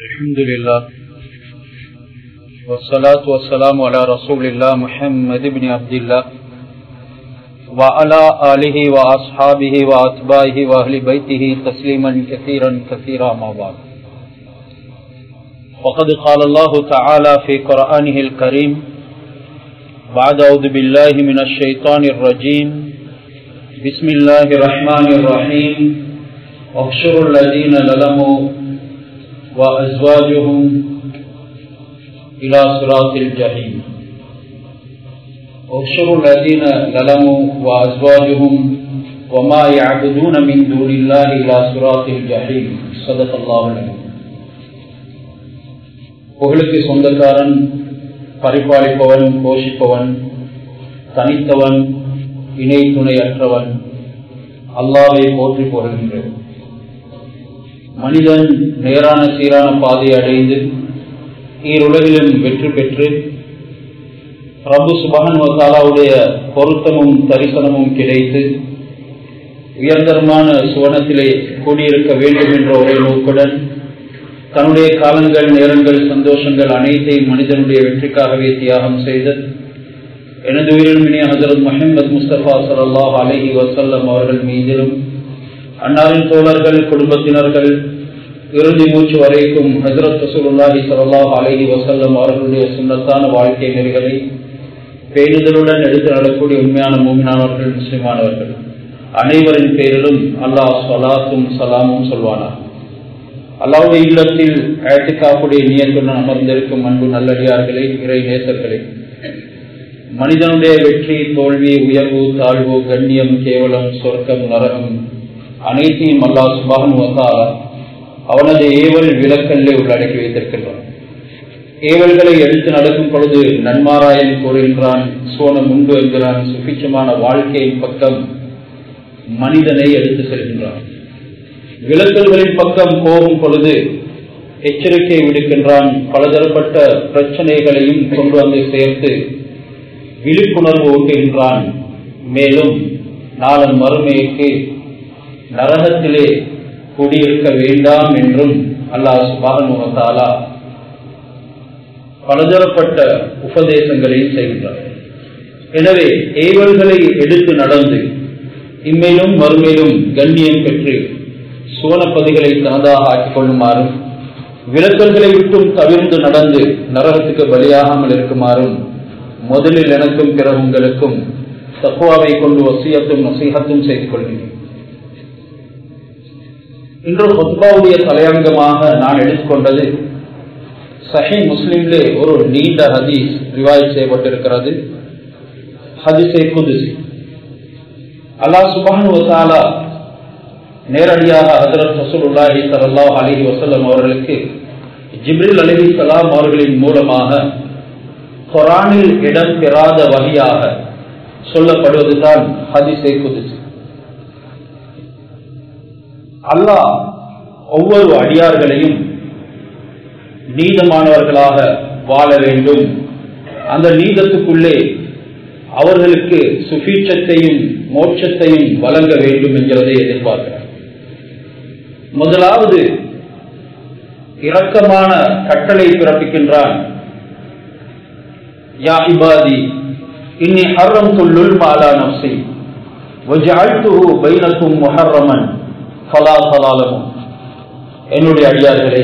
الحمد لله والصلاة والسلام على رسول الله محمد بن عبد الله وعلى آله وأصحابه وأتباعه وأهل بيته تسليما كثيرا كثيرا ما بعد. وقد قال الله تعالى في قرآنه الكريم بعد أعوذ بالله من الشيطان الرجيم بسم الله الرحمن الرحيم واحشروا الذين ظلموا وأزواجهم إلى صراط الجحيم. احشروا الذين ظلموا وأزواجهم وما يعبدون من دون الله إلى صراط الجحيم. صدق الله العظيم. புகழுக்கு சொந்தக்காரன், பரிபாலிப்பவன், போஷிப்பவன், தனித்தவன், இணை துணையற்றவன் அல்லாஹ்வை போற்றி புகழ்கின்றோம். மனிதன் நேரான சீரான பாதை அடைந்து ஈருலகிலும் வெற்றி பெற்று ரப்பு சுப்ஹானஹு வ தஆலாவுடைய பொருத்தமும் தரிசனமும் கிடைத்து உயர்தரமான சுவனத்திலே கூடியிருக்க வேண்டும் என்ற ஒரே நோக்குடன் தன்னுடைய காலங்கள், நேரங்கள், சந்தோஷங்கள் அனைத்தையும் மனிதனுடைய வெற்றிக்காகவே தியாகம் செய்து எனது உயிரினுமினிய ஹஜ்ரத் முஹம்மது முஸ்தபா ஸல்லல்லாஹு அலைஹி வஸல்லம் அவர்கள் மீதிலும் அன்னாரின் தோழர்கள், குடும்பத்தினர்கள் இறுதி மூச்சு வரைக்கும் ஹஜ்ரத் ரசூலுல்லாஹி ஸல்லல்லாஹு அலைஹி வஸல்லம் அவர்களுடைய சுன்னத்தான வாழ்க்கை நெறிகளை பேணுதலுடன் எடுத்து நடக்கூடிய உண்மையான மூமினானவர்கள், முஸ்லிமானவர்கள் அனைவரின் பேரிலும் அல்லாஹ் ஸலாத்தும் சலாமும் சொல்வானார். அல்லாஹ்வுடைய இல்லத்தில் இஅ்திகாஃபுடைய நியத்துடன் அமர்ந்திருக்கும் அன்பு நல்லடியார்களே, இறை நேசர்களே, மனிதனுடைய வெற்றி, தோல்வி, உயர்வு, தாழ்வு, கண்ணியம், கேவலம், சொர்க்கம், நரகம் அனைத்தையும் அல்லாஹ் சுப்ஹானஹு வ தஆலா அவனது ஏவல் விலக்கல்லே உள்ளடக்கி வைத்திருக்கின்றான். ஏவல்களை எடுத்து நடக்கும் பொழுது நன்மாராயன் கூறுகின்றான், சோனம் உண்டு என்கிறான். சுபிட்சமான வாழ்க்கையின் பக்கம் மனிதனை எடுத்து செல்கின்றான். விலக்கல்களின் பக்கம் போகும் பொழுது எச்சரிக்கை விடுக்கின்றான். பலதரப்பட்ட பிரச்சனைகளையும் கொண்டு வந்து சேர்த்து விழிப்புணர்வு ஊட்டுகின்றான். மேலும் நாளன் மறுமைக்கு நரகத்திலே குடியிருக்க வேண்டாம் என்றும் அல்லாஹ் சுப்ஹானஹு வ தஆலா பலதரப்பட்ட உபதேசங்களையும் செய்கின்றார். எனவே ஏவல்களை எடுத்து நடந்து இம்மையிலும் மறுமையிலும் கண்ணியம் பெற்று சுவனப்பதிகளை தனதாக ஆக்கிக் கொள்ளுமாறும், விலக்கல்களை விட்டும் தவிர்த்து நடந்து நரகத்துக்கு பலியாகாமல் இருக்குமாறும் முதலில் எனக்கும் பிறகு உங்களுக்கும் தக்வாவை கொண்டு வசியத்தும் நசீஹத்தும் செய்து கொள்கிறேன். இன்று ஹுத்பாவுடைய தலையங்கமாக நான் எடுத்துக்கொண்டது சஹீஹ் முஸ்லிமிலே ஒரு நீண்ட ஹதீஸ் ரிவாயத் செய்யப்பட்டிருக்கிறது. ஹதீஸே குதுஸி. அல்லாஹ் சுப்ஹானஹு வ தஆலா நேரடியாக ஹஜ்ரத் ரசூலுல்லாஹி ஸல்லல்லாஹு அலைஹி வஸல்லம் அவர்களுக்கு ஜிப்ரீல் அலைஹிஸ்ஸலாம் அவர்களின் மூலமாக குர்ஆனில் இடம் பெறாத வகையாக சொல்லப்படுவதுதான் ஹதீஸே குதுஸி. அல்லாஹ் ஒவ்வொரு அடியார்களையும் நீதமானவர்களாக வாழ வேண்டும், அந்த நீதத்துக்குள்ளே அவர்களுக்கு சுபீட்சத்தையும் மோட்சத்தையும் வழங்க வேண்டும் என்கிறதை எதிர்பார்க்கிறார். முதலாவது இரக்கமான கட்டளை பிறப்பிக்கின்றான். யா இபாதி இன்னி ஹர்ரம்து லுல்ம அலா நஃப்ஸி வஜஅல்துஹு பைனக்கும் முஹர்ரமன் ஃபலா தலாலமு. என்னுடைய அடியார்களே,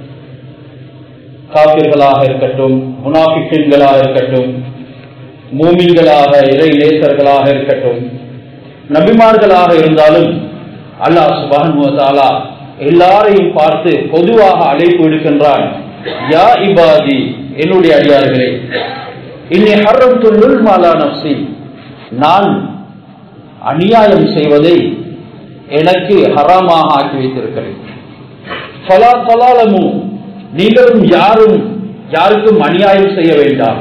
காபிர்களாக இருக்கட்டும், முனாஃபிக்கீன்களாக இருக்கட்டும், மூமின்களாக, இறை நேசர்களாக இருக்கட்டும், நபிமார்களாக இருந்தாலும் அல்லாஹ் சுப்ஹானஹு வ தஆலா எல்லாரையும் பார்த்து பொதுவாக அழைப்பு விடுக்கின்றான். யா இபாதி, என்னுடைய அடியார்களே, இன்னி ஹர்ரம்து லுல்ம அலா நஃப்ஸி, நான் அநியாயம் செய்வதை எனக்கு ஹராமாக ஆக்கி வைத்திருக்கிறேன். ஃபலா தலாலமு, நீங்களும் யாருக்கும் அநியாயம் செய்ய வேண்டாம்.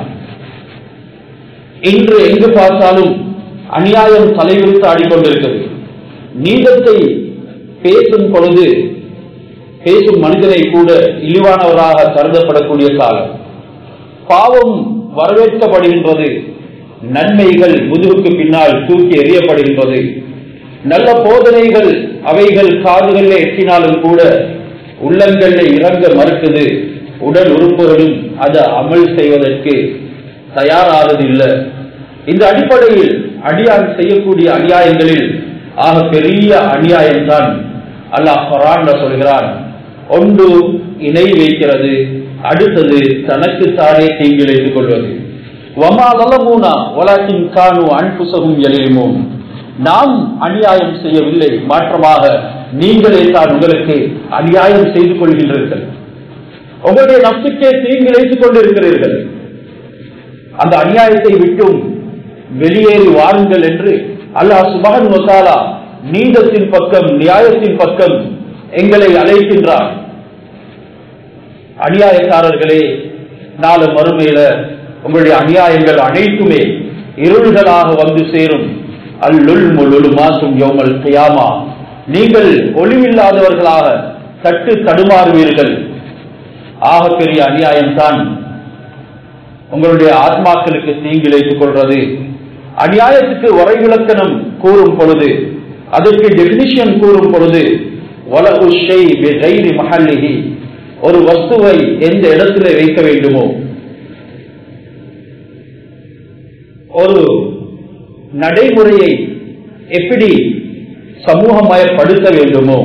இன்று எங்கு பார்த்தாலும் அநியாயம் தலைவிரித்து ஆடிக்கொண்டிருக்கிறது. நீதத்தை பேசும் பொழுது பேசும் மனிதனை கூட இழிவானவராக கருதப்படக்கூடிய காலம். பாவம் வரவேற்கப்படுகின்றது, நன்மைகள் முதுகுக்கு பின்னால் தூக்கி எறியப்படுகின்றது. நல்ல போதனைகள் அவைகள் காதுகளில் எட்டினாலும் கூட உள்ளங்களில் இறங்க மறுக்குது, உடல் உறுப்புகளும் அதை அமல் செய்வதற்கு தயாராவது இல்லை. இந்த அடிப்படையில் அடியான் செய்யக்கூடிய அநியாயங்களில் ஆக பெரிய அநியாயம்தான் அல்லாஹ் குர்ஆன்ல சொல்கிறான். ஒன்று இணை வைக்கிறது, அடுத்தது தனக்குத்தானே தீங்கிழைத்துக் கொள்வது. வமா ஸலமூனா வலாக்கின் கானூ அன்ஃபுஸஹும் யலீமூன். நாம் அநியாயம் செய்யவில்லை, மாற்றமாக நீங்களே தான் உங்களுக்கு அநியாயம் செய்து கொள்கின்றீர்கள், உங்களுடைய நஃப்ஸுக்கே தீங்கிழைத்துக் கொண்டிருக்கிறீர்கள். அந்த அநியாயத்தை விட்டும் வெளியேறி வாருங்கள் என்று அல்லாஹ் சுப்ஹானஹு வ தஆலா நீதத்தின் பக்கம், நியாயத்தின் பக்கம் எங்களை அழைக்கின்றார். அநியாயக்காரர்களே, நாளை மறுமையில உங்களுடைய அநியாயங்கள் அனைத்துமே இருள்களாக வந்து சேரும். அல்லுல் முலுமாசும் யௌமல் கியாமா. நீங்கள் ஒளிவில்லாதவர்களாக தட்டு தடுமாறுவீர்கள். ஆகப்பெரிய அநியாயம்தான் உங்களுடைய ஆத்மாக்களுக்கு தீங்கிழைத்துக் கொள்வது. அநியாயத்துக்கு வரைவிலக்கணம் கூறும் பொழுது, அதற்கு டெபினிஷன் கூறும் பொழுது, வலஉ ஷை பிகைரி மஹல்லிஹி, ஒரு வஸ்துவை எந்த இடத்துல வைக்க வேண்டுமோ, ஒரு நடைமுறையை எப்படி சமூகமயப்படுத்த வேண்டுமோ,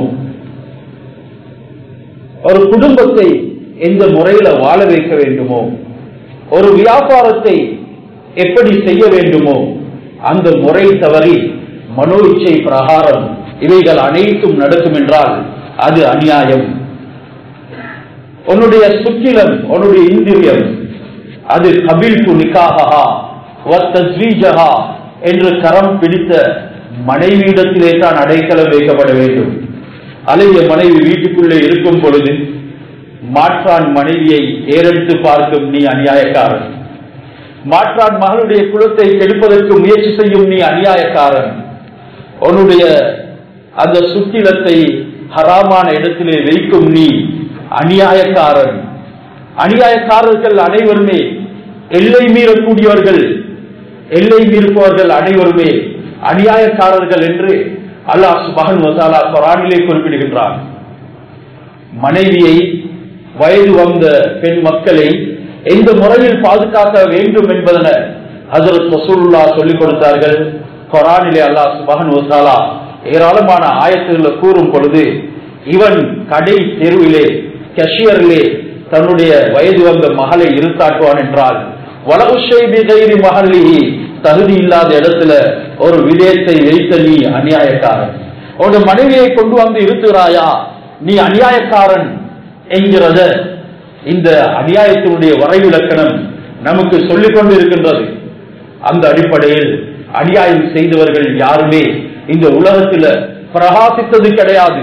ஒரு குடும்பத்தை எந்த முறையில வாழ வைக்க வேண்டுமோ, ஒரு வியாபாரத்தை எப்படி செய்ய வேண்டுமோ அந்த முறை தவறி மனோ இச்சை பிரகாரம் இவைகள் அனைத்தும் நடக்கும் என்றால் அது அநியாயம். உன்னுடைய சுக்கிலம், உன்னுடைய இந்திரியம், அது கபில்து நிகாஹா வ தஸ்வீஜஹா என்று கரம் பிடித்த மனைவியிடத்திலே தான் அடைக்கலம் வைக்கப்பட வேண்டும். அலைய மனைவி வீட்டுக்குள்ளே இருக்கும் பொழுது மாற்றான் மனைவியை ஏறெடுத்து பார்க்கும் நீ அநியாயக்காரன். மாற்றான் மகளுடைய குலத்தை கெடுப்பதற்கு முயற்சி செய்யும் நீ அநியாயக்காரன். உன்னுடைய அந்த சுக்கிலத்தை ஹராமான இடத்திலே வைக்கும் நீ அநியாயக்காரன். அநியாயக்காரர்கள் அனைவருமே எல்லை மீறக்கூடியவர்கள், எல்லை மீறுபவர்கள் அனைவருமே அநியாயக்காரர்கள் என்று அல்லாஹ் சுப்ஹானஹு வ தஆலா குர்ஆனிலே குறிப்பிடுகின்றான். மனைவியை, வயது வந்த பெண் மக்களை எந்த முறையில் பாதுகாக்க வேண்டும் என்பதனை ஹஜ்ரத் ரசூலுல்லாஹ் சொல்லிக் கொடுத்தார்கள். குர்ஆனிலே அல்லாஹ் சுப்ஹானஹு வ தஆலா ஏராளமான ஆயத்துகளை கூறும் பொழுது, இவன் கடை தெருவிலே கேஷியரிலே தன்னுடைய வயது வந்த மகளை இருத்தாட்டுவான் என்றால், வலஉஷை பிகைரி மஹல்லிஹி, தகுதி இல்லாத இடத்துல ஒரு விடயத்தை வைத்த நீ அநியாயக்காரன். உன்னுடைய மனைவியை கொண்டு வந்து இருத்துகிறாயா, நீ அநியாயக்காரன் என்கிறத இந்த அநியாயத்தினுடைய வரைவிலக்கணம் நமக்கு சொல்லிக் கொண்டு இருக்கின்றது. அந்த அடிப்படையில் அநியாயம் செய்தவர்கள் யாருமே இந்த உலகத்தில் பிரகாசித்தது கிடையாது.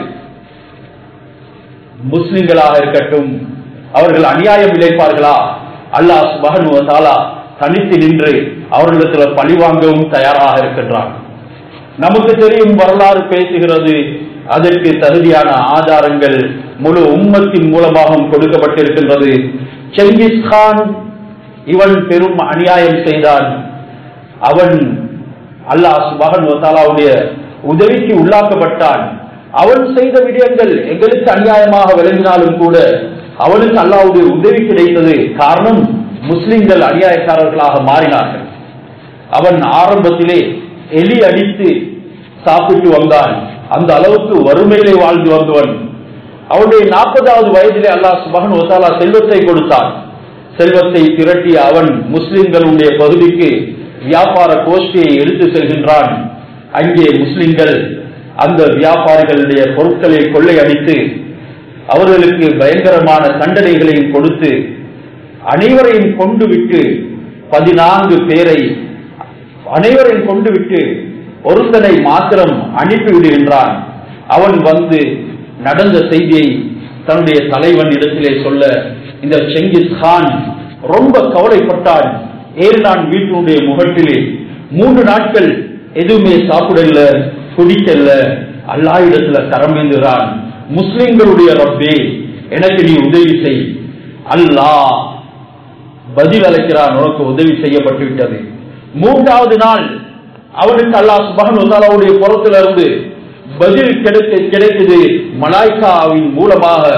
முஸ்லிம்களாக இருக்கட்டும், அவர்கள் அநியாயம் இழைப்பார்களா, அல்லாஹ் சுப்ஹானஹு வ தஆலா தனித்து நின்று அவர்களிடத்தில் பழிவாங்கவும் தயாராக இருக்கின்றான். நமக்கு தெரியும், வரலாறு பேசுகிறது, அதற்கு தகுதியான ஆதாரங்கள் முழு உம்மத்தின் மூலமாகவும் கொடுக்கப்பட்டிருக்கின்றது. செங்கிஸ்கான் இவன் பெரும் அநியாயம் செய்தான். அவன் அல்லாஹ் சுப்ஹானஹு வ தஆலாவுடைய உதவிக்கு உள்ளாக்கப்பட்டான். அவன் செய்த விடயங்கள் எங்களுக்கு அநியாயமாக விளங்கினாலும் கூட அவனுக்கு அல்லாஹ்வுடைய உதவி கிடைத்தது. காரணம், முஸ்லிம்கள் அநியாயக்காரர்களாக மாறினார்கள். அவன் ஆரம்பத்திலே எலி அடித்து சாப்பிட்டு வந்தான். அந்த அளவுக்கு வறுமையிலே வாழ்ந்து வந்தவன். அவனுடைய 40வது வயதிலே அல்லாஹ் சுப்ஹானஹு வ தஆலா செல்வத்தை கொடுத்தான். செல்வத்தை திரட்டிய அவன் முஸ்லிம்களுடைய பகுதிக்கு வியாபார கோஷ்டியை எடுத்து செல்கின்றான். அங்கே முஸ்லிம்கள் அந்த வியாபாரிகளுடைய பொருட்களை கொள்ளையடித்து அவர்களுக்கு பயங்கரமான தண்டனைகளையும் கொடுத்து அனைவரையும் கொண்டு விட்டு 14 பேரை அனைவரையும் கொண்டு விட்டு ஒருத்தனை மாத்திரம் அனுப்பிவிடுகின்றான். அவன் வந்து நடந்த செய்தியை தன்னுடைய தலைவன் இடத்திலே சொல்ல, இந்த செங்கிஸ்கான் ரொம்ப கவலைப்பட்டான். நான் வீட்டினுடைய முகட்டிலே 3 நாட்கள் எதுவுமே சாப்பிடல, குடிக்கல, அல்லாஹ் இடத்துல கரமேந்துகிறான். முஸ்லிம்களுடைய ரப்பே, எனக்கு நீ உதவி செய். அல்லாஹ் பதில் அளிக்கிறான், உனக்கு உதவி செய்யப்பட்டு விட்டது. 3வது நாள் அவனுக்கு அல்லாஹ் சுப்ஹானஹு வ தஆலாவுடைய புறத்திலிருந்து பதில் கிடைக்குது. மலாய்க்காவின் மூலமாக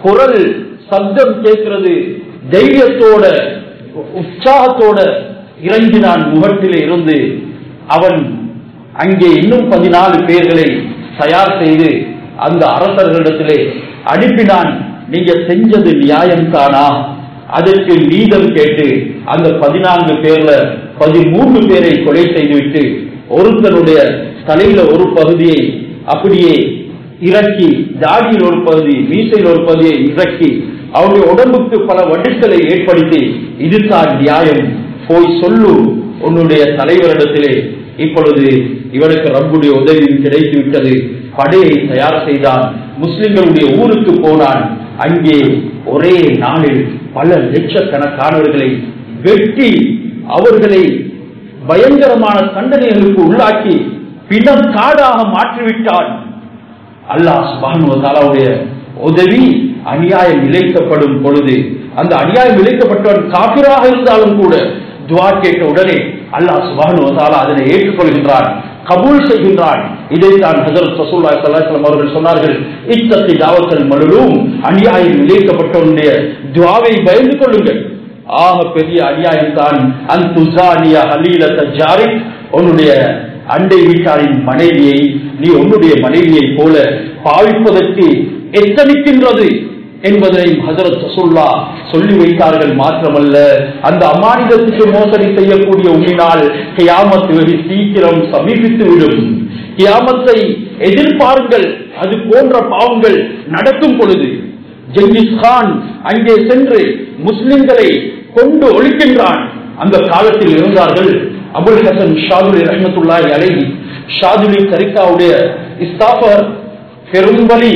குரல் சப்தம் கேட்கிறது. தைரியத்தோட உற்சாகத்தோட இறங்கினான் முகத்திலே இருந்து. அவன் அங்கே இன்னும் 14 பேர்களை தயார் செய்து அந்த அரசர்களிடத்திலே அனுப்பினான். நீங்க செஞ்சது நியாயம் தானா? அதற்கு நீதம் கேட்டு அந்த 14 பேர்ல 13 பேரை கொலை செய்துவிட்டு ஒருத்தனுடைய தலையில ஒரு பகுதியை அப்படியே இறக்கி, தாடியில் ஒரு பகுதி, மீசையில் ஒரு பகுதியை இறக்கி, அவருடைய உடம்புக்கு பல வடுக்களை ஏற்படுத்தி, இதுதான் நியாயம், போய் சொல்லு உன்னுடைய தலைவரிடத்திலே, இப்பொழுது இவனுக்கு ரப்புடைய உதவி கிடைத்து விட்டது. படையை தயார் செய்தான். முஸ்லிம்களுடைய ஊருக்கு போனான். அங்கே ஒரே நாளில் பல லட்சக்கணக்கானவர்களை வெட்டி அவர்களை பயங்கரமான தண்டனைகளுக்கு உள்ளாக்கி பின்னர் காடாக மாற்றிவிட்டான். அல்லாஹ் சுப்ஹானஹு வ தஆலாவுடைய உதவி அநியாயம் இழைக்கப்படும் பொழுது, அந்த அநியாயம் இழைக்கப்பட்டவன் காபிராக இருந்தாலும் கூட துஆ கேட்ட உடனே அல்லாஹ் சுப்ஹானஹு வ தஆலா அதனை ஏற்றுக்கொள்கின்றான், கபூல் செய்கின்றான். இதைத்தான் ஹஜ்ரத் ரசூலுல்லாஹி ஸல்லல்லாஹு அலைஹி வஸல்லம் அவர்கள் சொன்னார்கள், இத்தத்தி தாவத்தல் மலூம், அநியாயம் இழைக்கப்பட்டவனுடைய துஆவை பயந்து கொள்ளுங்கள். ஆக பெரிய அநியாயம் தான் அன்துசானியா ஹலீலத ஜாரிக், உன்னுடைய அண்டை வீட்டாரின் மனைவியை நீ உன்னுடைய மனைவியை போல பாவிப்பதற்கு எத்தனிக்கின்றது என்பதை ஹஜ்ரத் ரசூலுல்லாஹ் சொல்லி வைத்தார்கள். மாத்திரமல்ல, அந்த அமானிதத்துக்கு மோசடி செய்யக்கூடிய உன்னினால் கியாமத் வெகு சீக்கிரம் சமீபித்துவிடும். கியாமத்தை எதிர்பாருங்கள். அது போன்ற பாவங்கள் நடக்கும் பொழுது ஜெங்கிஸ் கான் அங்கே சென்று முஸ்லிம்களை கொண்டு ஒழிக்கின்றான். அந்த காலத்தில் இருந்தார்கள் அபுல் ஹசன் ஷாதுலி ரஹ்மத்துல்லாஹி அலைஹி, ஷாதுலி தரிகாவுடைய இஸ்தாஃபர், பெரும்பலி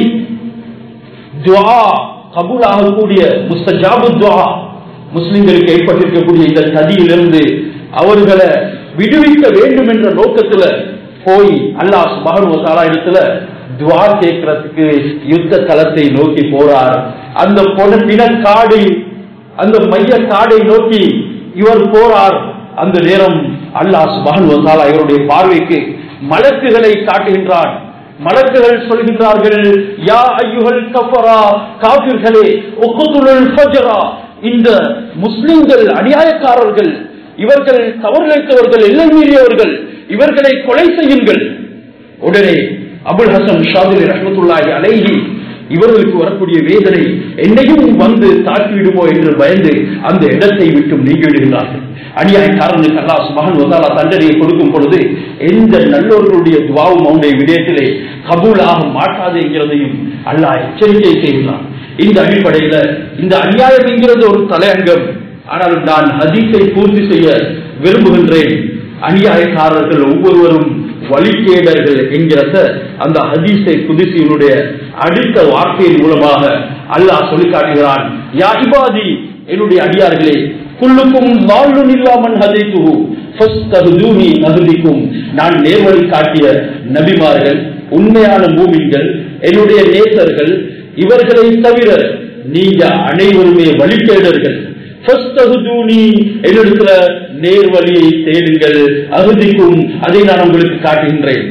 துஆ கபூல் ஆகக்கூடிய முஸ்தஜாபு துஆ, முஸ்லிம்களுக்கு ஏற்பட்டிருக்கக்கூடிய இந்த சதியிலிருந்து அவர்களை விடுவிக்க வேண்டும் என்ற நோக்கத்துல போய் அல்லாஹ் சுப்ஹானஹு வ தஆலா இடத்துல துஆ கேட்கறதுக்கு யுத்த களத்தை நோக்கி போறார். அந்த பிணக்காடு, அந்த மைய காடை நோக்கி இவர் போறார். அந்த நேரம் அல்லாஹ் சுப்ஹானஹு வ தஆலா இவருடைய பார்வைக்கு மலக்குகளை காட்டுகின்றான். மலக்குகள் சொல்கின்றார்கள், யா அய்யுஹல் கஃபரா, காஃபிர்களே, உக்துலுல் ஃபஜ்ரா, இந்த முஸ்லிம்கள் அநியாயக்காரர்கள், இவர்கள் தவறிழைத்தவர்கள், எல்லை மீறியவர்கள், இவர்களை கொலை செய்யுங்கள். உடனே அபுல் ஹசன் ஷாதுலி ரஹ்மத்துல்லாஹி அலைஹி, இவர்களுக்கு வரக்கூடிய வேதனை என்னையும் வந்து தாக்கிவிடுமோ என்று பயந்து அந்த இடத்தை விட்டு நீங்கிவிடுகிறார்கள். அநியாயக்காரனுக்கு அல்லாஹ் சுப்ஹானஹு வ தஆலா தண்டனையை கொடுக்கும் பொழுது எந்த நல்லவர்களுடைய துஆவும் அவனுடைய விடயத்திலே கபூலாக மாட்டாது என்கிறதையும் அல்லாஹ் எச்சரிக்கை செய்கிறான். இந்த அடிப்படையில இந்த அநியாயம் என்கிறது ஒரு தலையங்கம். ஆனால் நான் ஹதீஸை பூர்த்தி செய்ய விரும்புகின்றேன். அநியாயக்காரர்கள் ஒவ்வொருவரும் வழிகேடர்கள் என்கிறத அந்த ஹதீஸை குதிசியினுடைய அடுத்த வார்த்தையின் மூலமாக அல்லாஹ் சொல்லி காட்டுகிறான். யா இபாதி, என்னுடைய அடியார்களே, குல்லுக்கும் ضالٌ இல்லா மன் ஹதைதுஹு ஃபஸ்தஹ்தூனி அஹ்திக்கும், நான் நேர்வழி காட்டிய நபிமார்கள், உண்மையான மூமின்கள், என்னுடைய நேசர்கள், இவர்களை தவிர நீங்க அனைவருமே வழிகேடர்கள். ஃபஸ்தஹ்தூனி, என்னிடத்துல நேர்வழியை தேடுங்கள், அஹ்திக்கும், அதை நான் உங்களுக்கு காட்டுகின்றேன்.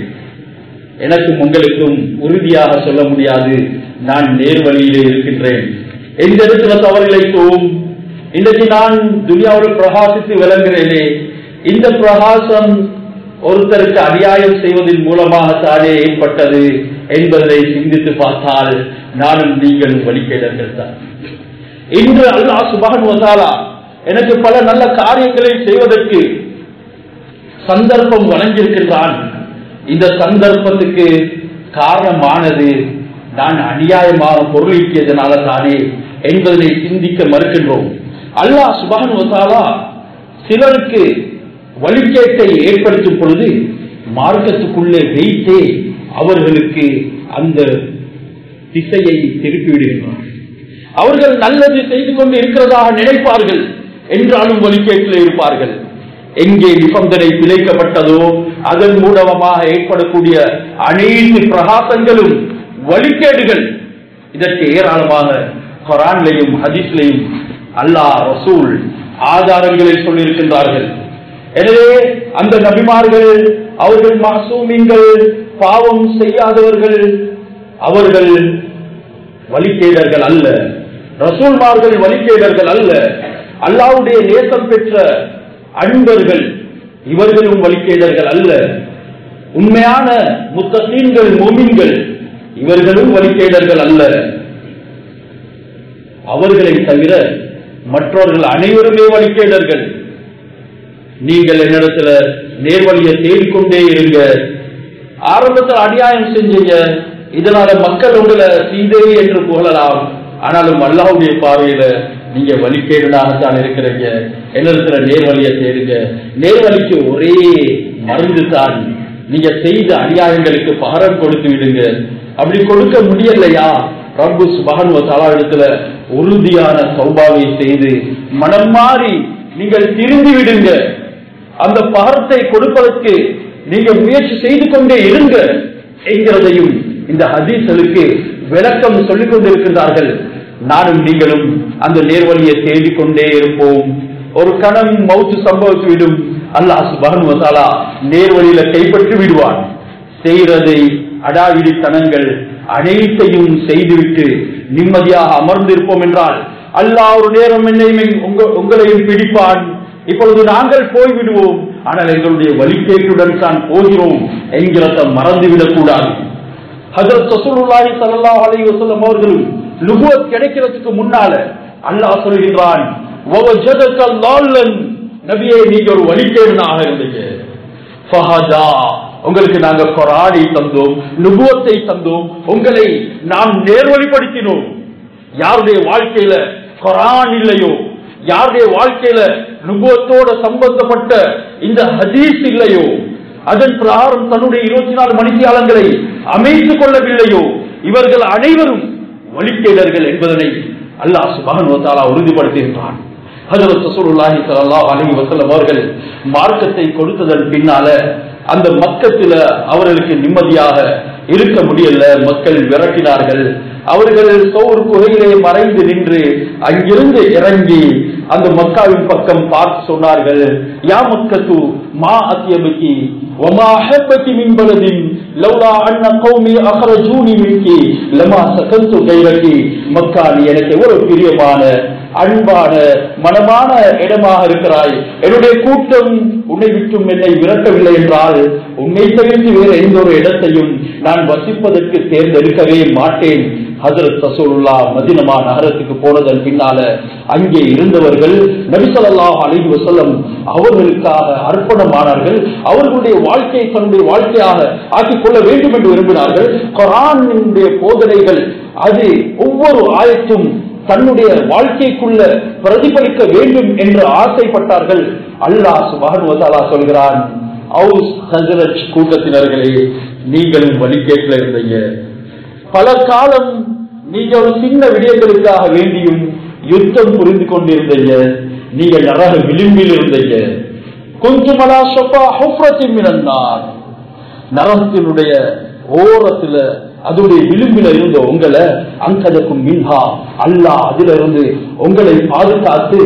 எனக்கும் உங்களுக்கும் உறுதியாக சொல்ல முடியாது நான் நேர்வழியிலே இருக்கின்றேன். எந்த இடத்துல தவறிழைத்தோம்? இன்றைக்கு நான் துனியாவில் பிரகாசித்து விளங்குகிறேனே, இந்த பிரகாசம் ஒருத்தருக்கு அநியாயம் செய்வதன் மூலமாக தானே ஏற்பட்டது என்பதை சிந்தித்து பார்த்தால் நானும் நீங்களும் வழிகேடர்கள் தான். இன்று அல்லாஹ் சுப்ஹானஹு வ தஆலா எனக்கு பல நல்ல காரியங்களை செய்வதற்கு சந்தர்ப்பம் வழங்கியிருக்கின்றான். இந்த சந்தர்ப்பத்துக்கு காரணமானது நான் அநியாயமாக பொருளீட்டியதனால தானே என்பதனை சிந்திக்க மறுக்கின்றோம். அல்லாஹ் சுப்ஹானஹு வ தஆலா சிலருக்கு வழிகேட்டை ஏற்படுத்தும் பொழுது மார்க்கத்துக்குள்ளே வைத்தே அவர்களுக்கு அந்த திசையை திருப்பி விடுகின்றார். அவர்கள் நல்லது செய்து கொண்டு இருக்கிறதாக நினைப்பார்கள், என்றாலும் வழிகேட்டில் இருப்பார்கள். எங்கே நிபந்தனை பிழைக்கப்பட்டதோ அதன் மூலமாக ஏற்படக்கூடிய அனைத்து பிரகாசங்களும் வழிகேடுகள். இதற்கு ஏராளமாக குர்ஆனிலும் ஹதீஸிலும் அல்லாஹ் ரசூல் ஆதாரங்களை சொல்லியிருக்கின்றார்கள். எனவே அந்த நபிமார்கள் அவர்கள் மாசூமீன்கள், பாவம் செய்யாதவர்கள், அவர்கள் வழிகேடர்கள் அல்ல, ரசூல்மார்கள் வழிகேடர்கள் அல்ல, அல்லாஹ்வுடைய நேசம் பெற்ற அன்பர்கள் இவர்களும் வழிகேடர்கள் அல்ல, உண்மையான முத்தகீன்கள் முஃமின்கள் இவர்களும் வழிகேடர்கள் அல்ல. அவர்களை தவிர மற்றவர்கள் அனைவருமே வழிகேடர்கள். நீங்கள் என்னிடத்துல நேர்வழியை தேடிக்கொண்டே இருங்க. ஆரம்பத்தில் அநியாயம் செஞ்சீங்க, இதனால மக்கள் உங்களை சீதேவி என்று புகழலாம், ஆனாலும் அல்லாஹ்வுடைய பார்வையில நீங்க வழிகேடுதான் இருக்கிறீங்க. என்னிடத்துல நேர்வழியை தேடுங்க. நேர்வழிக்கு ஒரே மருந்து தான், நீங்க செய்த அநியாயங்களுக்கு பகரம் கொடுத்து விடுங்க. அப்படி கொடுக்க முடியலையா, ரப்பு சுப்ஹானஹு வ தஆலா இடத்துல உறுதியான தௌபாவை செய்து மனம் மாறி நீங்கள் திரும்பி விடுங்க. அந்த பகரத்தை கொடுப்பதற்கு நீங்க முயற்சி செய்து கொண்டே இருங்க என்கிறதையும் இந்த ஹதீஸ்களுக்கு விளக்கம் சொல்லிக் கொண்டிருக்கிறார்கள். நானும் நீங்களும் அந்த நேர்வழியை தேடிக்கொண்டே இருப்போம். ஒரு கணம் மௌத்து சம்பவித்துவிடும், அல்லாஹ் சுப்ஹானஹு வ தஆலா நேர்வழியில கைப்பற்றி விடுவான். செய்யறதை அடாவிடித்தனங்கள் அனைத்தையும் செய்துவிட்டு நிம்மதியாக அமர்ந்திருப்போம் என்றால் அல்லாஹ் ஒரு நேரம் என்னையும் உங்களையும் பிடிப்பான். இப்பொழுது நாங்கள் போய்விடுவோம், ஆனால் எங்களுடைய வழிகேட்டுடன் தான் போகிறோம் என்கிறத மறந்துவிடக் கூடாது. ஹஜ்ரத் ரசூலுல்லாஹி ஸல்லல்லாஹு அலைஹி வஸல்லம் அவர்களும் நுபுவத் கிடைக்கிறதுக்கு முன்னால அல்லாஹ் சொல்கிறான், வவஜதக லால்லன், நபியே நீங்க ஒரு வழிகேடனாக இருந்தீங்க, ஃபஹதா, உங்களுக்கு நாங்க குர்ஆனை தந்தோம், நுபுவத்தை தந்தோம், உங்களை நாம் நேர்வழிப்படுத்தினோம். யாருடைய வாழ்க்கையில குர்ஆன் இல்லையோ, யாருடைய வாழ்க்கையில நுபுவத்தோட சம்பந்தப்பட்ட இந்த ஹதீஸ் இல்லையோ, அதன் பிரகாரம் தன்னுடைய 24 மணித்தியாலங்களை அமைத்துக் கொள்ளவில்லையோ, இவர்கள் அனைவரும் வழிகேடர்கள் என்பதனை அல்லாஹ் சுப்ஹானஹு வ தஆலா உறுதிப்படுத்துகின்றான். ஹஜ்ரத் ரசூலுல்லாஹி ஸல்லல்லாஹு அலைஹி வஸல்லம் அவர்கள் மார்க்கத்தை கொடுத்ததன் பின்னால அந்த மக்கத்துல அவர்களுக்கு நிம்மதியாக இருக்க முடியல. மக்கள் விரட்டினார்கள். அவர்கள் சௌர் குகையிலே மறைந்து நின்று அங்கிருந்து இறங்கி அந்த மக்காவின் பக்கம் பார்த்து சொன்னார்கள், யா மக்கத்து மா அத்யபகி வமா ஹப்பகி மின் பலதின் லவ்லா அன்ன கௌமி அக்ரஜூனி மின்கி லமா சகந்து கைரகி. மக்கா, நீ எனக்கு எவ்வளவு பிரியமான அன்பான மனமான இடமாக இருக்கிறாய். என்னுடைய கூட்டம் உன்னை விட்டும் என்னை விரட்டவில்லை என்றால் உன்னை தவிர்த்து வேறு எந்த ஒரு இடத்தையும் நான் வசிப்பதற்கு தேர்ந்தெடுக்கவே மாட்டேன். ஹஜ்ரத் ரசூலுல்லாஹ் மதீனா நகரத்துக்கு போனதன் பின்னால அங்கே இருந்தவர்கள் நபி ஸல்லல்லாஹு அலைஹி வஸல்லம் அவர்களுக்காக அர்ப்பணமானார்கள். அவர்களுடைய வாழ்க்கையை தன்னுடைய வாழ்க்கையாக ஆக்கிக் கொள்ள வேண்டும் என்று விரும்பினார்கள். குர்ஆனுடைய போதனைகள் அது ஒவ்வொரு ஆயத்தும் தன்னுடைய வாழ்க்கைக்குள்ள பிரதிபலிக்க வேண்டும் என்று ஆசைப்பட்டார்கள். அல்லாஹ் சுப்ஹானஹு வ தஆலா சொல்கிறான், அவுஸ் ஹஜ்ரத் கூட்டத்தினர்களே, நீங்களும் வழிகேட்டில் இருந்தீங்க. பல காலம் நீங்க ஒரு சின்ன விடயங்களுக்காக வேண்டியும் யுத்தம் புரிந்து கொண்டிருந்தீங்க. நீங்க நரக விளிம்பில் இருந்தீங்க. குன்தும் அலா ஷஃபா ஹுஃப்ரத்தின் மினன் நார், நரகத்தினுடைய ஓரத்துல அதோடைய விளிம்பில இருந்த உங்களை அங்கதக்கும் மின்ஹா, அல்லாஹ் அதில இருந்து உங்களை பாதுகாத்து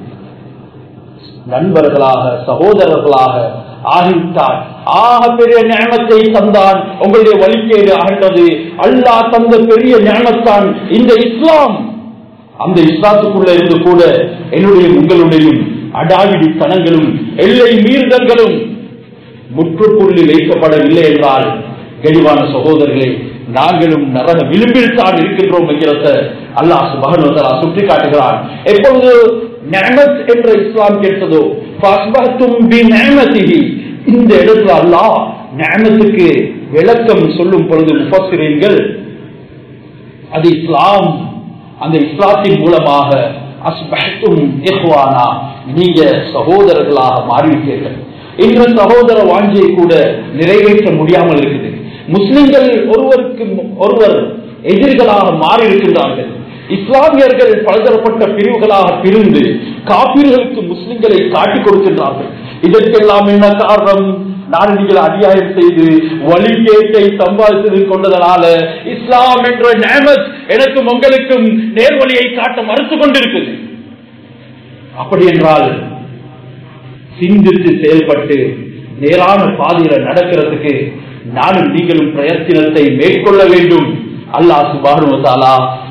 நண்பர்களாக சகோதரர்களாக ஆகிவிட்டார். ஆக பெரிய நியமத்தை தந்தான். உங்களுடைய வழிகேடு அகன்றது. அல்லாஹ் தந்த பெரிய நியமத்தான் இந்த இஸ்லாம். அந்த இஸ்லாத்துக்குள்ள இருந்து கூட என்னுடைய உங்களுடையும் அடாவிடி தனங்களும் எல்லை மீறுதல்களும் முற்றுப்புள்ளி வைக்கப்படவில்லை என்றால், கனிவான சகோதரர்களே, நாங்களும் நரக விளிம்பில் தான் இருக்கின்றோம் என்கிறத அல்லாஹ் சுப்ஹானஹு வ தஆலா சுட்டி காட்டுகிறான். எப்பொழுது நிஅமத் என்ற இஸ்லாம் கேட்டதோ, ஃபஸ்பஹ்தும் பிநிஅமதிஹி, இந்த இடத்துல அல்லாஹ் நிஅமத்துக்கு விளக்கம் சொல்லும் பொழுது முஃபஸ்ஸிரீன்கள் அது இஸ்லாம், அந்த இஸ்லாத்தின் மூலமாக அஸ்பஹ்தும் இஹ்வானா, நீங்க சகோதரர்களாக மாறிவிட்டீர்கள். இன்று சகோதர வாஞ்சியை கூட நிறைவேற்ற முடியாமல் இருக்குது. முஸ்லிம்கள் ஒருவருக்கு ஒருவர் எதிரிகளாக மாறி இருக்கின்றார்கள். இஸ்லாமியர்கள் பலதரப்பட்ட பிரிவுகளாக பிரிந்து காபீர்களுக்கு முஸ்லிம்களை காட்டிக் கொடுக்கின்றார்கள். இதற்கெல்லாம் என்ன காரணம்? நான் நீங்கள் அநியாயம் செய்து வழிகேட்டை சம்பாதித்து கொண்டதனால இஸ்லாம் என்ற நிஅமத் எனக்கும் உங்களுக்கும் நேர்வழியை காட்ட மறுத்து கொண்டிருக்குது. அப்படி என்றால் சிந்தித்து செயல்பட்டு நேரான பாதையில நடக்கிறதுக்கு நானும் நீங்களும் பிரயத்தனத்தை மேற்கொள்ள வேண்டும். அல்லாஹ் சுப்ஹானஹு வ தஆலா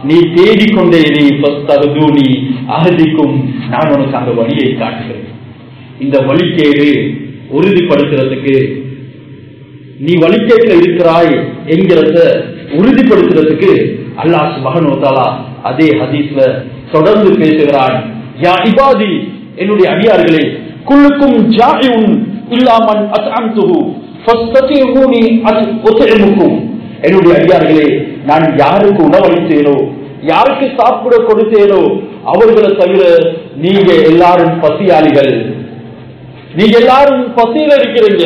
நீ தேடிக்கொண்டே நீ அகதிக்கும் நான் உனக்கு அந்த வழியை காட்டுகிறேன். இந்த வழிகேடு உறுதிப்படுத்துறதுக்கு, நீ வழிகேட்டில் இருக்கிறாய் என்கிறத உறுதிப்படுத்துறதுக்கு அல்லாஹ் சுப்ஹானஹு வ தஆலா அதே ஹதீஸ்ல தொடர்ந்து பேசுகிறான். யா இபாதி, என்னுடைய அடியார்களே, குல்லுக்கும் ஜாஇஉன் இல்லா மன் அத்அம்துஹு ஃபஸ்ததிஊனி அன் உத்இமுக்கும். என்னுடைய அடியார்களே, நான் யாருக்கு உணவளித்தேனோ, யாருக்கு சாப்பிட கொடுத்தேனோ அவர்களை தவிர நீங்க எல்லாரும் பசியாளிகள், நீங்க எல்லாரும் பசியில இருக்கிறீங்க.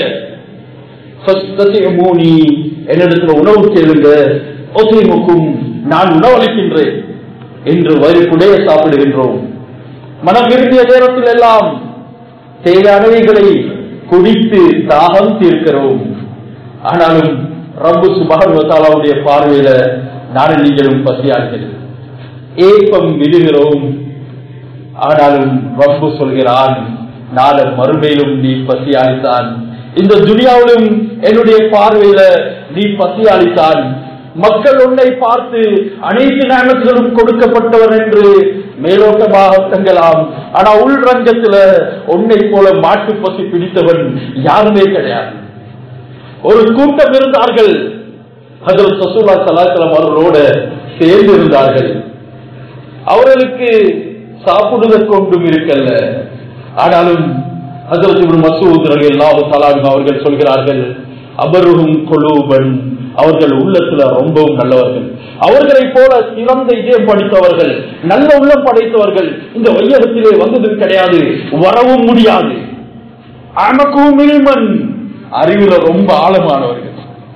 என்னிடத்துல உணவு கேளுங்க, ஒசைமுக்கும் நான் உணவளிக்கின்றேன் என்று வயிறுக்குடைய சாப்பிடுகின்றோம். மனம் விரும்பிய நேரத்தில் எல்லாம் தேவையானவைகளை குடித்து தாகம் தீர்க்கிறோம். ஆனாலும் ரப்பு சுப்ஹானஹு வ தஆலாவுடைய பார்வையில நானும் நீங்களும் பசியாளிகள், ஏப்பம் விடுகிறோம். ஆனாலும் ரப்பு சொல்கிறான், நாளை மறுமையிலும் நீ பசியாளித்தான், இந்த துனியாவிலும் என்னுடைய பார்வையில நீ பசியாளித்தான். மக்கள் உன்னை பார்த்து அனைத்து நியமத்துகளும் கொடுக்கப்பட்டவர் என்று மேலோட்டமாக தங்கலாம், ஆனா உள்ரங்கத்துல உன்னை போல மாட்டு பசி பிடித்தவன் யாருமே கிடையாது. ஒரு கூட்டம் இருந்தார்கள், ஹஜ்ரத் ரசூலுல்லாஹி ஸல்லல்லாஹு அலைஹி வஸல்லம் அவர்களோடு சேர்ந்து இருந்தார்கள். அவர்களுக்கு சாப்பிடுவதற்கு ஒன்றும் இருக்கல்ல. ஆனாலும் ஹஜ்ரத் இப்னு மஸ்ஊத் ரலியல்லாஹு தஆலா அவர்கள் சொல்கிறார்கள், அபருஹும் குலூபன், அவர்கள் உள்ளத்துல ரொம்பவும் நல்லவர்கள், அவர்களை போல சிறந்த இதயம் படித்தவர்கள், நல்ல உள்ளம் படைத்தவர்கள் இந்த வையகத்திலே வந்ததும் கிடையாது, வரவும் முடியாது. அமகுமில்மன், அறிவுல ரொம்ப ஆழமானவர்கள்,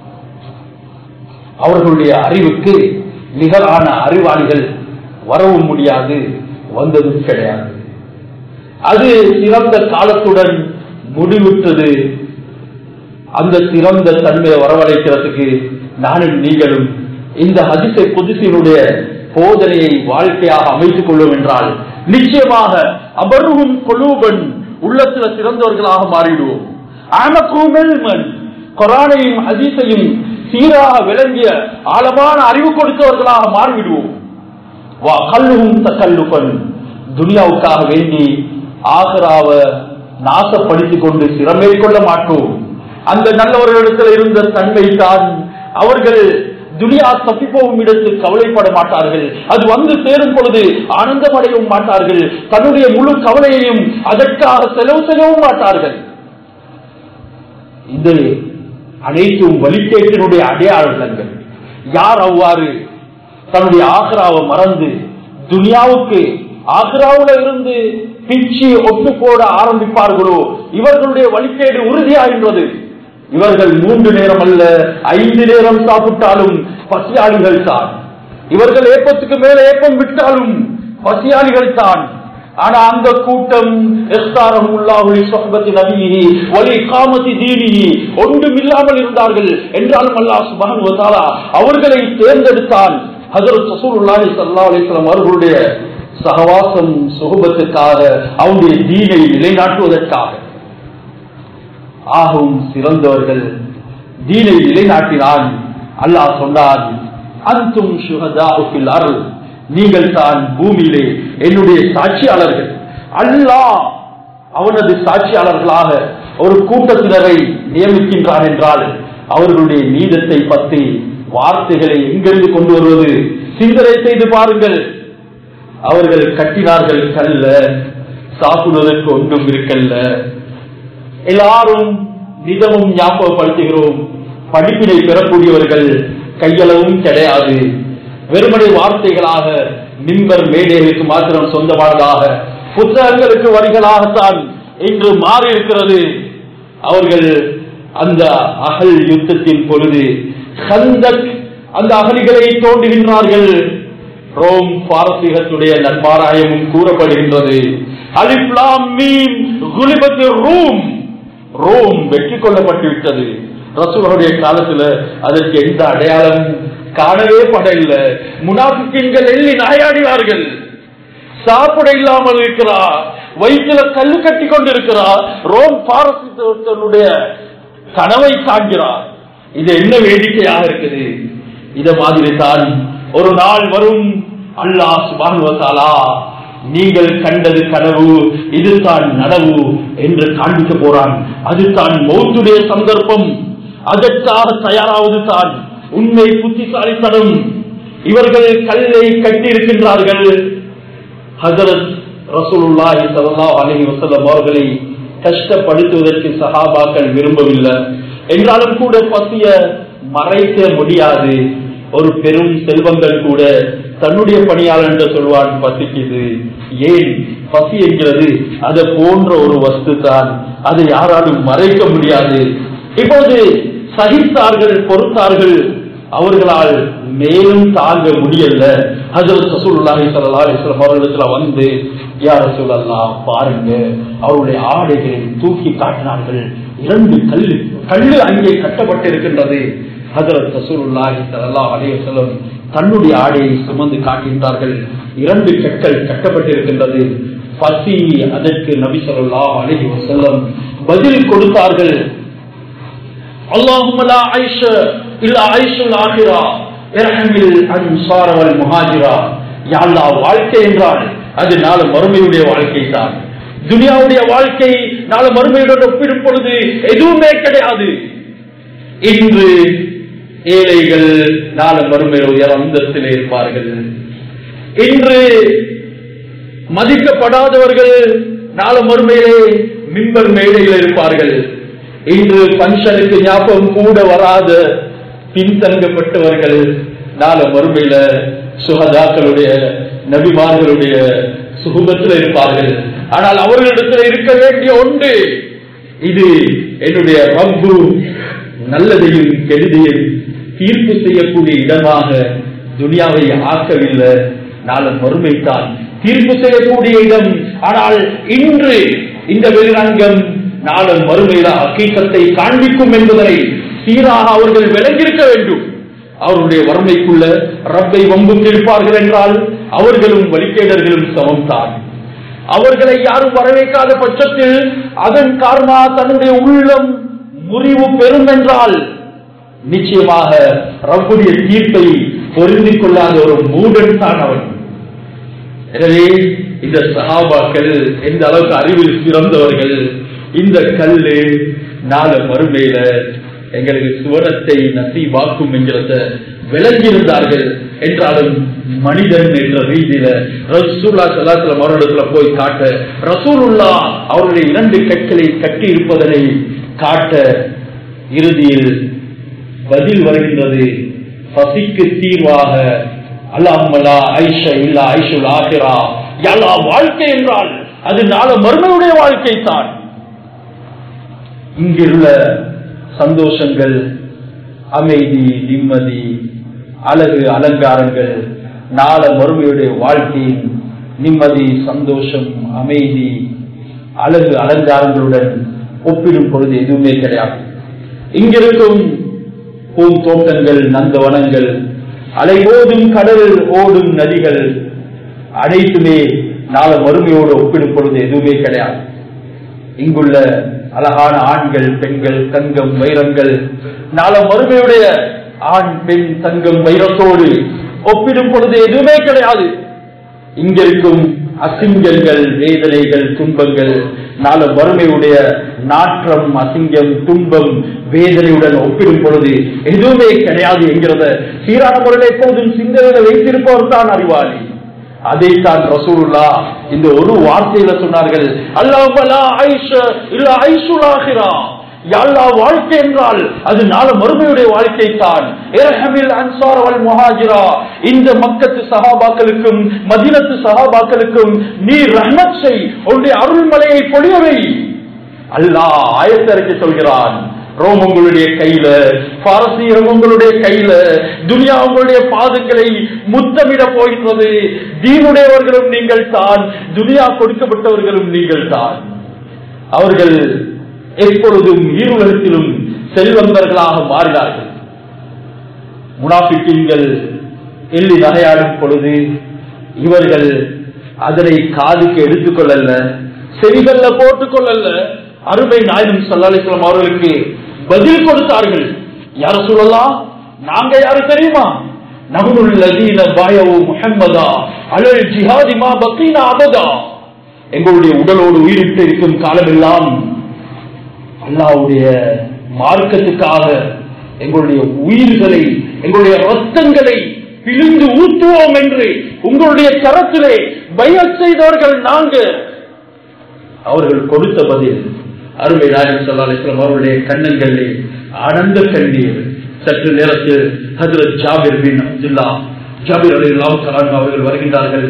அவர்களுடைய அறிவுக்கு நிகரான அறிவாளிகள் வரவும் முடியாது, வந்ததும் கிடையாது. அது சிறந்த காலத்துடன் முடிவுற்றது. அந்த சிறந்த தன்மையை வரவழைக்கிறதுக்கு நானும் நீங்களும் இந்த ஹதீஸை குதுஸினுடைய போதனையை வாழ்க்கையாக அமைத்துக் கொள்ளும் என்றால் நிச்சயமாக அபருஹும் குலூபன், உள்ளத்துல சிறந்தவர்களாக மாறிடுவோம். ஆமகுமில்மன், குர்ஆனையும் ஹதீஸையும் சீராக விளங்கிய ஆழமான அறிவு கொடுத்தவர்களாக மாறிவிடுவோம். வா கல்லுஹும் தகல்லுபன், துனியாவுக்காக வேண்டி ஆகிராவை நாசப்படுத்திக் கொண்டு சிரமேற்கொள்ள மாட்டோம். அந்த நல்லவர்களிடத்தில் இருந்த தன்மை தான், அவர்கள் துனியா தப்பிப்போகும் இடத்தில் கவலைப்பட மாட்டார்கள், அது வந்து சேரும் பொழுது ஆனந்தம் அடையவும் மாட்டார்கள், தன்னுடைய முழு கவலையையும் அதற்காக செலவு செய்யவும் மாட்டார்கள். இது அனைத்தும் வழிகேட்டினுடைய அடையாளங்கள். யார் அவ்வாறு தன்னுடைய ஆக்ராவை மறந்து துனியாவுக்கு ஆக்ராவுல இருந்து பிச்சு ஒட்டு போட ஆரம்பிப்பார்களோ இவர்களுடைய வழிகேடு உறுதியாகின்றது. இவர்கள் 3 நேரம் அல்ல 5 நேரம் சாப்பிட்டாலும் பசியாளிகள் தான். இவர்கள் ஏப்பத்துக்கு மேல ஏப்பம் விட்டாலும் பசியாளிகள் தான். ஆனா அந்த கூட்டம் ஒன்றும் இல்லாமல் இருந்தார்கள் என்றாலும் அல்லாஹ் சுப்ஹானஹு வ தஆலா அவர்களை தேர்ந்தெடுத்தான். ஹஜ்ரத் ரசூலுல்லாஹி ஸல்லல்லாஹு அலைஹி வஸல்லம் அவர்களுடைய சகவாசம் சுஹபத்துக்காக, அவருடைய தீனை நிலைநாட்டுவதற்காக. ஆகும் சிறந்தவர்கள் தீனை நிலைநாட்டினான். அல்லாஹ் சொன்னான், அன்தும் ஷுஹதாஉ ஃபில் அர்த், நீங்கள் தான் பூமியிலே என்னுடைய சாட்சியாளர்கள். அல்லாஹ் அவனது சாட்சியாளர்களாக ஒரு கூட்டத்தினரை நியமிக்கின்றான் என்றால் அவர்களுடைய நீதத்தை பற்றி வார்த்தைகளை எங்கிருந்து கொண்டு வருவது? சிந்தனை செய்து பாருங்கள். அவர்கள் கட்டினார்கள் கல்ல, சாப்பிடுவதற்கு ஒன்றும் இருக்கல்ல. எல்லாரும் நிதமும் ஞாபகப்படுத்துகிறோம், படிப்பினை பெறக்கூடியவர்கள் கையளவும் கிடையாது. வெறுமனை வார்த்தைகளாக மிம்பர் மேடைகளுக்கு மாத்திரம் சொந்தமானதாக புத்தகங்களுக்கு வரிகளாகத்தான் இன்று மாறி இருக்கிறது. அவர்கள் அந்த அகல் யுத்தத்தின் பொழுது கந்தக் அந்த அகலிகளை தோண்டுகின்றார்கள். ரோம் பாரசீகத்துடைய நன்மாராயமும் கூறப்படுகின்றது. அலிஃப் லாம் மீம் குலிபத்திர் ரூம், ரோம் வெற்றி கொள்ளப்பட்டுவிட்டது. ரசூலுடைய காலத்துல அதற்கு எந்த அடையாளம் காணவே படவில்லை. முனாஃபிக்கீன்கள் எள்ளி நாயாடினார்கள். சாப்பிட இல்லாமல் இருக்கிறார், வயிற்றுல கல்லு கட்டி கொண்டிருக்கிறார், ரோம் பாரசீகத்தினுடைய கனவை காண்கிறார். இது என்ன வேடிக்கையாக இருக்குது. இத மாதிரி தான் ஒரு நாள் வரும், அல்லாஹ் சுப்ஹானஹு வ தஆலா நீங்கள் கண்டது கனவு, இதுதான் நனவு என்று காண்பிக்க போறான். அதுதான் மௌத்துடைய சந்தர்ப்பம். அதற்காக தயாராவது தான் உண்மை புத்திசாலித்தனம். இவர்கள் கல்லை கட்டியிருக்கின்றார்கள். ஹஜ்ரத் ரசூலுல்லாஹி ஸல்லல்லாஹு அலைஹி வஸல்லம் அவர்களை கஷ்டப்படுத்துவதற்கு சஹாபாக்கள் விரும்பவில்லை. என்றாலும் கூட பசிய மறைக்க முடியாது. ஒரு பெரும் செல்வங்கள் கூட தன்னுடைய பணியாளர் என்று சொல்வான், பசிக்குது. ஏன் பசி என்கிறது அதை போன்ற ஒரு வஸ்து தான், அதை யாராலும் மறைக்க முடியாது. இப்போது சகித்தார்கள், பொறுத்தார்கள். அவர்களால் மேலும் தாங்க முடியல. ஹஜ்ரத் ரசூலுல்லாஹி ஸல்லல்லாஹு அலைஹி வஸல்லம் அவர்களிடத்துல வந்து, யா ரசூலல்லாஹ் பாருங்க, அவருடைய ஆடைகளை தூக்கி காட்டினார்கள். 2 கல்லு அங்கே கட்டப்பட்டிருக்கின்றது. ஹஜ்ரத் ரசூலுல்லாஹி ஸல்லல்லாஹு அலைஹி வஸல்லம் தன்னுடைய ஆடையை சுமந்து காட்டுகின்றார்கள். 2 கற்கள் கட்டப்பட்டிருக்கின்றது. பசி. அதற்கு நபி ஸல்லல்லாஹு அலைஹி வஸல்லம் பதில் கொடுத்தார்கள். அல்லாஹும்ம லா ஐஷ இல்லா ஐஷுல் ஆகிரா இர்ஹமில் அன்சார வல் முஹாஜிரா. யா அல்லாஹ், வாழ்க்கை என்றால் அது நாளை மறுமையுடைய வாழ்க்கை தான். துனியாவுடைய வாழ்க்கை நாளை மறுமையுடன் ஒப்பிடும் பொழுது எதுவுமே கிடையாது. இன்று ஏழைகள் நாளை மறுமையில் உயர் அந்தஸ்தில் இருப்பார்கள். இன்று மதிக்கப்படாதவர்கள் நாளை மறுமையிலே மிம்பர் மேடையில் இருப்பார்கள். இன்று பங்கனுக்கு ஞாபகம் கூட வராத பின்தங்கப்பட்டவர்கள் நாளை மறுமையில சுஹதாக்களுடைய நபிமார்களுடைய சுகத்தில் இருப்பார்கள். ஆனால் அவர்களிடத்தில் இருக்க வேண்டிய ஒன்று, இது என்னுடைய ரப்பு நல்லதையும் கெடுதியும் தீர்ப்பு செய்யக்கூடிய இடமாக துனியாவை ஆக்கவில்லை. நாளை மறுமைத்தான் தீர்ப்பு செய்யக்கூடிய இடம். ஆனால் இன்று இந்த வெளிரங்கம் நாளை மறுமையில ஹக்கீகத்தை காண்பிக்கும் என்பதை சீராக அவர்கள் விளங்கியிருக்க வேண்டும். அவருடைய வறுமைக்குள்ள ரப்பை வம்புக்கு இருப்பார்கள் என்றால் அவர்களும் வழிகேடர்களும் சமம்தான். அவர்களை யாரும் வரவேற்காத பட்சத்தில் அதன் காரணமாக தன்னுடைய உள்ளம் முறிவு பெறும் என்றால் நிச்சயமாக ரப்புடைய தீர்ப்பை பொருந்திக் கொள்ளாத ஒரு மூடன் தான் அவன். எனவே இந்த சஹாபாக்கள் எந்த அளவுக்கு அறிவில் சிறந்தவர்கள். இந்த கல்லு நாளை மறுமையில எங்களுக்கு சுவனத்தை நசீபாக்கும் என்கிறத விளங்கியிருந்தார்கள். என்றாலும் மனிதன் என்ற ரீதியில ரசூலுல்லாஹி ஸல்லல்லாஹு அலைஹி வஸல்லம் அவர்களிடத்துல போய் காட்ட, ரசூலுல்லாஹ் அவருடைய 2 கற்களை கட்டி இருப்பதனை காட்ட இறுதியில் பதில் வருகின்றது. பசிக்கு தீர்வாக அல்லாஹும்ம லா ஐஷ இல்லா ஐஷுல் ஆகிரா. யா அல்லாஹ், வாழ்க்கை என்றால் அது நாளை மறுமையுடைய வாழ்க்கை தான். இங்குள்ள சந்தோஷங்கள், அமைதி, நிம்மதி, அழகு, அலங்காரங்கள் நாளை மறுமையுடைய வாழ்க்கையின் நிம்மதி, சந்தோஷம், அமைதி, அழகு, அலங்காரங்களுடன் ஒப்பிடும் பொழுது எதுவுமே கிடையாது. இங்கிருக்கும் பூந்தோட்டங்கள், நந்தவனங்கள், அலைமோதும் கடல், ஓடும் நதிகள் அனைத்துமே நாளை மறுமையோடு ஒப்பிடும் பொழுது எதுவுமே கிடையாது. இங்குள்ள அழகான ஆண்கள், பெண்கள், தங்கம், வைரங்கள் நாளை மறுமையுடைய ஆண், பெண், தங்கம், வைரத்தோடு ஒப்பிடும் பொழுது எதுவுமே கிடையாது. இங்கிருக்கும் அசிங்கங்கள், வேதனைகள், துன்பங்கள் நாளை மறுமையுடைய நாற்றம், அசிங்கம், துன்பம், வேதனையுடன் ஒப்பிடும் பொழுது எதுவுமே கிடையாது என்கிறத சீரான முறையில் எப்போதும் சிந்தனையில வைத்திருப்பவர் தான் அறிவாளி. அதைத்தான் ரசூலுல்லாஹ் இந்த ஒரு வார்த்தையில சொன்னார்கள். அல்லாஹும்ம லா ஐஷ இல்லா ஐஷுல் ஆகிரா. யா அல்லாஹ், வாழ்க்கை என்றால் அது நாளை மறுமையுடைய வாழ்க்கை தான். இர்ஹமில் அன்சார வல் முஹாஜிரா. இந்த மக்கத்து சஹாபாக்களுக்கும் மதீனத்து சஹாபாக்களுக்கும் நீ ரஹ்மத் செய், உன்னுடைய அருள்மலையை பொழியவை. அல்லாஹ் ஆயத்திறக்கி சொல்கிறான். ரோம் உங்களுடைய கையில, பாரசீகம் உங்களுடைய கையில, துனியா உங்களுடைய பாதங்களை முத்தமிட போகின்றது. தீனுடையவர்களும் நீங்கள் தான், துனியா கொடுக்கப்பட்டவர்களும் நீங்கள் தான். அவர்கள் எப்பொழுதும் இருலகத்திலும் செல்வந்தர்களாக மாறினார்கள். முனாஃபிக்கீன்கள் எள்ளி நகையாடும் பொழுது இவர்கள் அதனை காதுக்கு எடுத்துக் கொள்ளல, செவிகள்ல போட்டுக் கொள்ளல. அருமை நாயகம் ஸல்லல்லாஹு அலைஹி வஸல்லம் அவர்களுக்கு பதில் கொடுத்தார்கள். யார் ரசூலல்லாஹ், நாங்க யாரு தெரியுமா? நஹ்னுல் லதீன பாயவு முஹம்மதா அலல் ஜிஹாதி மா பகீனா அபதா. எங்களுடைய உடலோடு உயிரிட்டு இருக்கும் காலமெல்லாம் அல்லாஹ்வுடைய மார்க்கத்துக்காக எங்களுடைய உயிர்களை, எங்களுடைய ரத்தங்களை பிழிந்து ஊற்றுவோம் என்று உங்களுடைய கரத்திலே பைஅத் செய்தவர்கள் நாங்கள். அவர்கள் கொடுத்த பதில் அருமை நாயகம் ஸல்லல்லாஹு அலைஹி வஸல்லம் அவருடைய கண்ணங்களிலே ஆனந்த கண்ணீர். சற்று நேரத்தில் ஹஜ்ரத் ஜாபிர் பின் அப்துல்லா ஜாபிர் ரலியல்லாஹு தஆலா அவர்கள் வருகின்றார்கள்.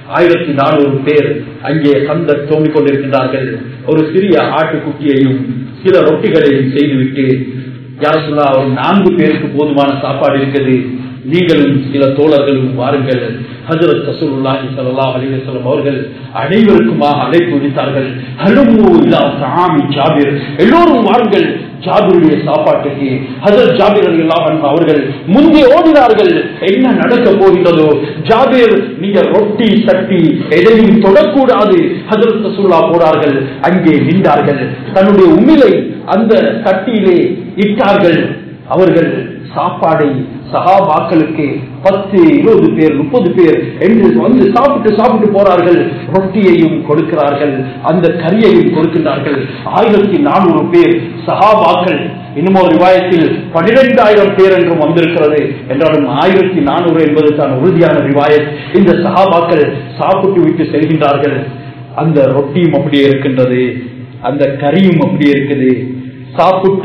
1400 பேர் அங்கே கந்தக் தோண்டிக் கொண்டிருக்கின்றார்கள். ஒரு சிறிய ஆட்டுக்குட்டியையும் சில ரொட்டிகளையும் செய்துவிட்டு, யா ரசூலல்லாஹ், ஒரு 4 பேருக்கு போதுமான சாப்பாடு இருக்குது, நீங்களும் சில தோழர்களும் வாருங்கள். ஹஜ்ரத் ரசூலுல்லாஹி ஸல்லல்லாஹு அலைஹி வஸல்லம் அவர்கள் அனைவருக்குமாக அழைப்பு விடுத்தார்கள். ஹலுமு இலா தஆமி ஜாபிர், எல்லோரும் வாருங்கள் ஜாபிருடைய சாப்பாட்டுக்கு. ஹஜ்ரத் ஜாபிர் ரலியல்லாஹு அன்ஹு அவர்கள் முந்தி ஓடினார்கள். என்ன நடக்க போகின்றதோ, ஜாபிர் நீங்க ரொட்டி சட்டி எதையும் தொடக்கூடாது. ஹஜ்ரத் ரசூலுல்லாஹ் போனார்கள், அங்கே நின்றார்கள், தன்னுடைய உமிழை அந்த சட்டியிலே இட்டார்கள். அவர்கள் சாப்பாடை சஹாபாக்களுக்கு 10, 20 பேர், 30 பேர் என்று வந்து சாப்பிட்டு போறார்கள். ரொட்டியையும் கொடுக்கிறார்கள், அந்த கறியையும் கொடுக்கின்றார்கள். 1400 பேர் சஹாபாக்கள். இன்னும் ஒரு ரிவாயத்தில் 12,000 பேர் என்றும் வந்திருக்கிறது. என்றாலும் 1400 என்பது தான் உறுதியான ரிவாயத். இந்த சஹாபாக்கள் சாப்பிட்டு விட்டு செல்கின்றார்கள். அந்த ரொட்டியும் அப்படியே இருக்கின்றது, அந்த கறியும் அப்படியே இருக்குது. சாப்பிட்ட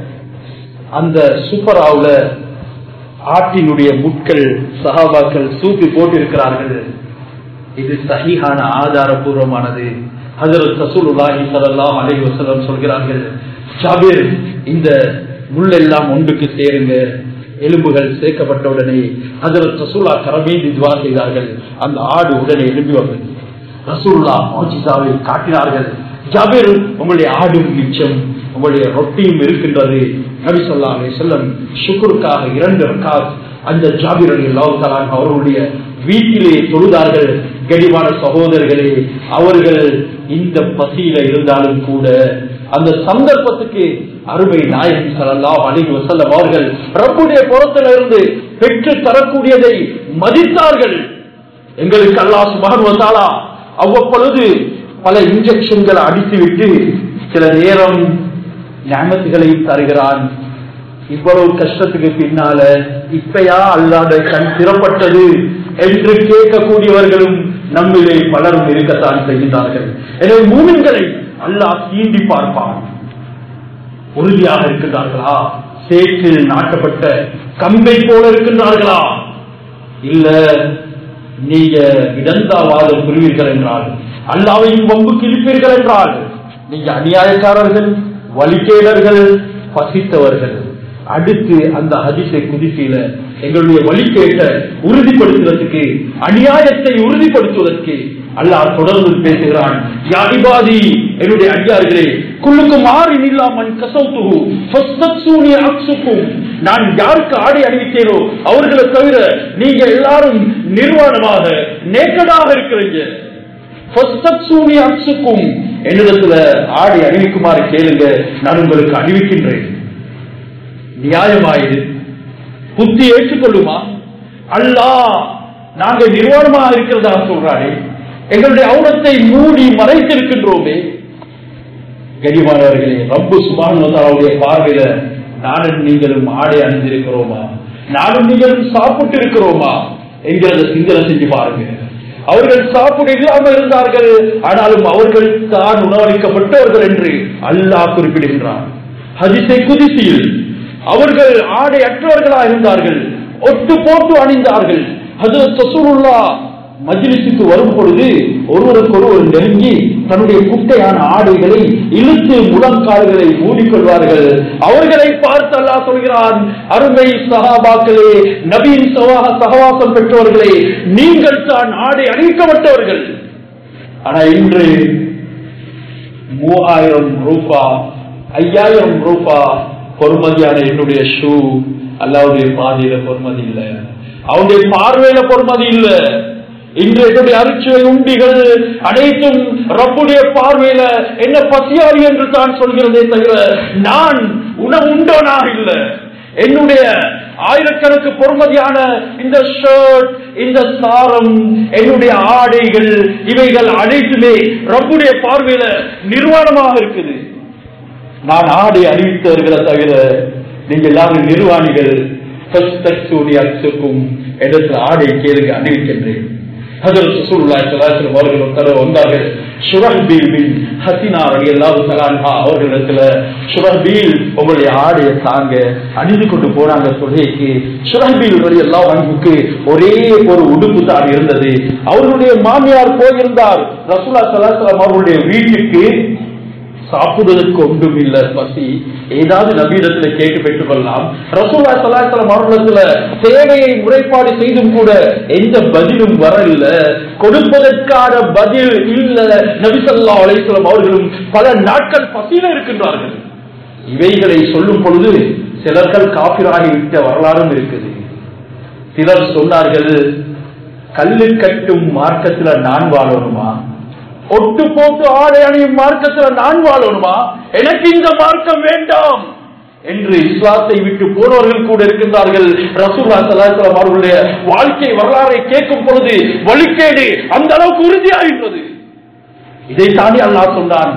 அந்த சூப்பராவுல ஆட்டினுடைய முட்கள் சஹாபாக்கள் சூப்பி போட்டிருக்கிறார்கள். இது சஹீஹான ஆதாரபூர்வமானது. ஹஜ்ரத் ரசூலுல்லாஹி ஸல்லல்லாஹு அலைஹி வஸல்லம் சொல்கிறார்கள், ஜாபிர் இந்த முள்ளெல்லாம் ஒன்றுக்கு சேருங்க. எலும்புகள் சேர்க்கப்பட்டவுடனே ஹஜ்ரத் ரசூலுல்லாஹ் கரமேந்தி துஆ செய்தார்கள். அந்த ஆடு உடனே எழும்பி வந்தது. ரசூலுல்லாஹ் முஜிசாவை காட்டினார்கள். ஜாபிர், உங்களுடைய ஆடும் மிச்சம், உங்களுடைய ரொட்டியும் இருக்கின்றது. நபி ஸல்லல்லாஹு அலைஹி வஸல்லம் ஷுக்ருக்காக 2 ரக்காத் அந்த ஜாபிர் ரலியல்லாஹு தஆலா அவர்களுடைய வீட்டிலே தொழுதார்கள். கனிவான சகோதரர்களே, அவர்கள் இந்த பசியில இருந்தாலும் கூட அந்த சந்தர்ப்பத்துக்கு அருமை நாயகம் ஸல்லல்லாஹு அலைஹி வஸல்லம் அவர்கள் ரப்புடைய புறத்திலிருந்து பெற்று தரக்கூடியதை மதித்தார்கள். எங்களுக்கு அல்லாஹ் சுப்ஹானஹு வ தஆலா அவ்வப்பொழுது பல இன்ஜெக்ஷன்களை அடித்துவிட்டு சில நேரம் நியமத்துகளையும் தருகிறான். இவ்வளவு கஷ்டத்துக்கு பின்னால இப்பயா அல்லாஹ் கண் திறப்பட்டது என்று கேட்கக்கூடியவர்களும் நம்மிலே பலரும் இருக்கத்தான் செய்கின்றார்கள். எனவே மூமின்களை அல்லாஹ் தீண்டி பார்ப்பான். உறுதியாக இருக்கின்றார்களா? சேற்றில் நாட்டப்பட்ட கம்பை போல இருக்கின்றார்களா? இல்ல நீங்க இடந்தாவாதம் புரிவீர்கள் என்றால், அல்லாஹ்வையும் வம்புக்கு இழுப்பீர்கள் என்றால், நீங்க அநியாயக்காரர்கள், வழிகேடர்கள், பசித்தவர்கள். அடுத்து அந்த ஹதீஸை குதிசையில எங்களுடைய வழிகேட்ட உறுதிப்படுத்துவதற்கு, அநியாயத்தை உறுதிப்படுத்துவதற்கு அல்லாஹ் தொடர்ந்து பேசுகிறான். யா இபாதி, என்னுடைய அடியார்களே, குல்லுக்கும் ஆறின் இல்லாமன் கசௌதுஹு ஃபஸ்தக்ஸூனி அக்ஸுக்கும், நான் யாருக்கு ஆடை அணிவித்தேனோ அவர்களை தவிர நீங்க எல்லாரும் நிர்வாணமாக நேக்கடாக இருக்கிறீங்க. ஃபஸ்தக்ஸூனி அக்ஸுக்கும், என்னிடத்துல ஆடை அணிவிக்குமாறு கேளுங்க, நான் உங்களுக்கு அணிவிக்கின்றேன். நியாயமாயிரு, புத்தி ஏற்றுக்கொள்ளுமா? அல்லாஹ் நாங்க நிர்வாணமாக இருக்கிறதா சொல்றாரே, எங்களுடைய அவுரத்தை மூடி மறைத்திருக்கின்றோமே. கனிமானவர்களே, ரப்பு சுப்ஹானஹு வ தஆலாவுடைய பார்வையில நானும் நீங்களும் ஆடை அணிந்திருக்கிறோமா, நானும் நீங்களும் சாப்பிட்டு இருக்கிறோமா என்கிறத சிந்தனை செஞ்சு பாருங்க. அவர்கள் சாப்பிட இல்லாமல் இருந்தார்கள், ஆனாலும் அவர்கள் தான் உணவளிக்கப்பட்டவர்கள் என்று அல்லாஹ் குறிப்பிடுகின்றான். ஹதீஸை குதிசியில் அவர்கள் ஆடை அற்றவர்களாக இருந்தார்கள், ஒட்டு போட்டு அணிந்தார்கள். ஹஜ்ரத் ரசூலுல்லாஹ் மஜ்லிஸுக்கு வரும் பொழுது ஒருவருக்கொருவர் நெருங்கி தன்னுடைய குட்டையான ஆடைகளை இழுத்து முழங்கால்களை மூடிக்கொள்வார்கள். அவர்களை பார்த்து அல்லாஹ் சொல்கிறான், அருமை சஹாபாக்களே, நபியின் சகவாசம் பெற்றவர்களே, நீங்கள் தான் ஆடை அணிவிக்கப்பட்டவர்கள். ஆனா இன்று 3000 ரூபாய் 5000 ரூபாய் பொறுமதியான என்னுடைய ஷூ அல்லாஹ்வுடைய பாதையில பொறுமதி இல்ல, அவனுடைய பார்வையில பொறுமதி இல்ல. இன்று என்னுடைய அரிச்சுவை உண்டிகள் அனைத்தும் ரப்புடைய பார்வையில என்ன பசியாரி என்று தான் சொல்கிறதே தவிர நான் உணவு உண்டோனாக இல்ல. என்னுடைய ஆயிரக்கணக்கு பொறுமதியான இந்த ஷர்ட், இந்த சாரம், என்னுடைய ஆடைகள், இவைகள் அனைத்துமே ரப்புடைய பார்வையில நிர்வாணமாக இருக்குது. நான் ஆடை அணிவித்தவர்களை தவிர நீங்க எல்லாரும் நிர்வாணிகள். இடத்துல ஆடை கேளுங்க, அணிவிக்கின்றேன். வந்தார்கள். அவர்களிடத்துல சுரஹ்பீல் உங்களுடைய ஆடையை தாங்க அணிந்து கொண்டு போனாங்க தொழுகைக்கு. சுரஹ்பீல் ரலியல்லாஹு ஒரே ஒரு உடுப்பு தான் இருந்தது. அவர்களுடைய மாமியார் போயிருந்தார் ரசூலுல்லாஹி ஸல்லல்லாஹு அலைஹி வஸல்லம் அவர்களுடைய வீட்டுக்கு. சாப்பிடுவதற்கு ஒன்றும் இல்ல, பசி. ஏதாவது நபியிடத்துல கேட்டு பெற்றுக் கொள்ளலாம். ரசூலுல்லாஹி ஸல்லல்லாஹு அலைஹி வஸல்லம் அவர்களிடத்துல தேவையை முறைப்பாடு செய்தும் கூட எந்த பதிலும் வரல. கொடுப்பதற்கான பதில் இல்ல. நபி ஸல்லல்லாஹு அலைஹி வஸல்லம் அவர்களும் பல நாட்கள் பசியில இருக்கின்றார்கள். இவைகளை சொல்லும் பொழுது சிலர்கள் காபிராகி விட்ட வரலாறும் இருக்குது. சிலர் சொன்னார்கள், கல்லு கட்டும் மார்க்கத்துல நான் வாழணுமா, ஒட்டு போட்டு ஆடை அணியும் மார்க்கத்துல நான் வாழணுமா, எனக்கு இந்த மார்க்கம் வேண்டாம் என்று இஸ்லாத்தை விட்டு போனவர்கள் கூட இருக்கின்றார்கள். ரசூலுல்லாஹி ஸல்லல்லாஹு அலைஹி வஸல்லம் அவர்களுடைய வாழ்க்கை வரலாறை கேட்கும் பொழுது வழிகேடு அந்த அளவுக்கு உறுதியாகின்றது. இதை தாண்டி அல்லாஹ் சொன்னான்,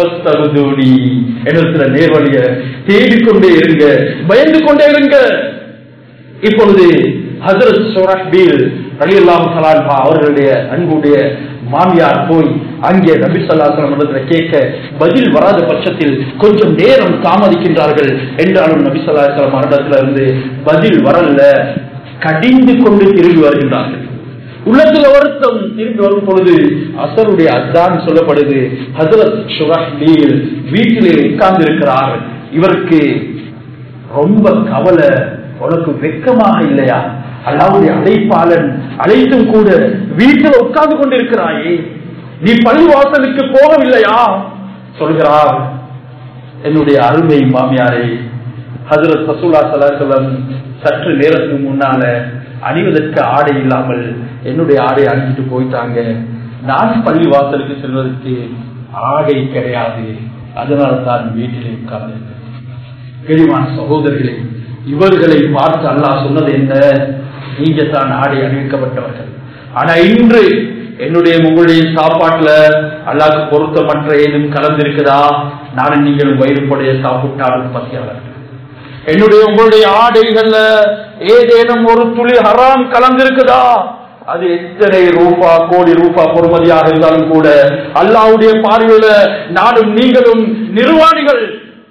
நேர்வழிய தேடிக்கொண்டே இருங்க, பயந்து கொண்டே இருங்க. இப்பொழுது ஹஜ்ரத் சுரஹ்பீல் ரலியல்லாஹு தஆலா அவர்களுடைய அன்புடைய மாமியார் போய் அங்கே நபி ஸல்லல்லாஹு அலைஹி வஸல்லம் கேட்க பதில் வராத பட்சத்தில் கொஞ்சம் நேரம் தாமதிக்கின்றார்கள். என்றாலும் நபி ஸல்லல்லாஹு அலைஹி வஸல்லம் அவர்களிடத்திலிருந்து பதில் வரல. கடிந்து கொண்டு திரும்பி வருகின்றார்கள். உள்ளத்துல வருத்தம். திரும்பி வரும் பொழுது அசருடைய அதான் சொல்லப்படுது. ஹஜ்ரத் சுரஹ்பீல் வீட்டிலே உட்கார்ந்து இருக்கிறார். இவருக்கு ரொம்ப கவலை. உனக்கு வெட்கமாக இல்லையா? அல்லாஹ்வுடைய அழைப்பாளன் அழைத்தும் கூட வீட்டில் உட்கார்ந்து கொண்டிருக்கிறாயே, நீ பள்ளிவாசலுக்கு போகவில்லையா? சொல்கிறார், என்னுடைய அருமை மாமியாரை ஹஜ்ரத் ரசூலுல்லாஹி ஸல்லல்லாஹு அலைஹி வஸல்லம் சற்று நேரத்துக்கு முன்னால அணிவதற்கு ஆடை இல்லாமல் என்னுடைய ஆடை அணிஞ்சிட்டு போயிட்டாங்க. நான் பள்ளிவாசலுக்கு செல்வதற்கு ஆடை கிடையாது, அதனால தான் வீட்டிலே உட்கார்ந்து. கெளிமான சகோதரர்களே, இவர்களை பார்த்து அல்லாஹ் சொன்னது என்ன? நீங்க தான் ஆடை அணிவிக்கப்பட்டவர்கள். ஆனா இன்று என்னுடைய உங்களுடைய சாப்பாட்டுல அல்லாஹ்வுக்கு பொருத்தமற்ற ஏதும் கலந்திருக்குதா? நானும் நீங்களும் வயிறுப்படைய சாப்பிட்டாலும் பசியாளர்கள். என்னுடைய உங்களுடைய ஆடைகள்ல ஏதேனும் ஒரு துளி ஹராம் கலந்திருக்குதா? அது எத்தனை ரூபா கோடி ரூபா பொறுமதியாக இருந்தாலும் கூட அல்லாஹ்வுடைய பார்வையில நானும் நீங்களும் நிர்வாணிகள்.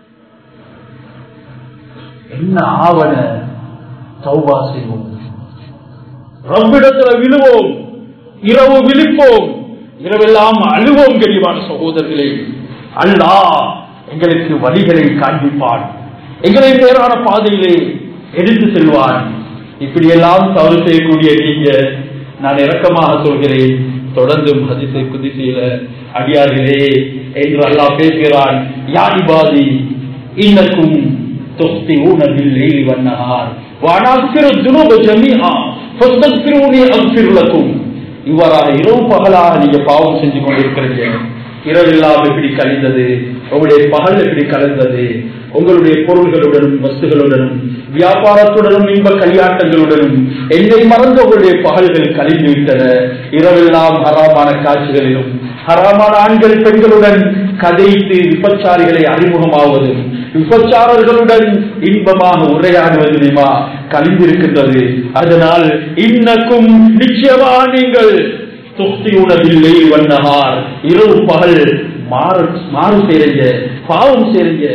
என்ன ஆவண தௌபா செய்வோம், ரப்பிடத்துல விழுவோம், இரவு விழிப்போம், இரவெல்லாம் அழுவோம். கெளிவான சகோதரர்களே, அல்லாஹ் எங்களுக்கு வழிகளை காண்பிப்பான், எங்களை நேரான பாதையிலே எடுத்து செல்வான். இப்படியெல்லாம் தவறு செய்யக்கூடிய நீங்க, நான் இரக்கமாக சொல்கிறேன், தொடர்ந்தும் ஹதீஸை குதிசையில அடியார்களே என்று அல்லாஹ் பேசுகிறான். யா இபாதி இன்னக்கும் تخطئون بالليل والنهار وانا اغفر الذنوب جميعا فاستغفروني اغفر لكم. இவ்வாறாக இரவு பகலாக நீங்க பாவம் செஞ்சு கொண்டிருக்கிறீங்க. இரவெல்லாம் எப்படி கழிந்தது, உங்களுடைய பகல் எப்படி கலந்தது, உங்களுடைய பொருள்களுடனும் வஸ்துகளுடனும் வியாபாரத்துடனும் இன்ப கல்யாட்டங்களுடனும் என்னை மறந்த உங்களுடைய பகல்கள் கழிந்து விட்டன. இரவெல்லாம் ஹராமான காட்சிகளிலும் ஹராமான ஆண்கள் பெண்களுடன் கதைத்து விபச்சாரிகளை அறிமுகமாவதும் விபச்சாரர்களுடன் இன்பமாக உரையாடுவதுமா கழிந்திருக்கின்றது. அதனால் இன்னக்கும் நிச்சயமா நீங்கள் துக்தியுனதில்லை வண்ணஹார், இரவு பகல் மாறு செய்றீங்க, பாவம் செய்றீங்க.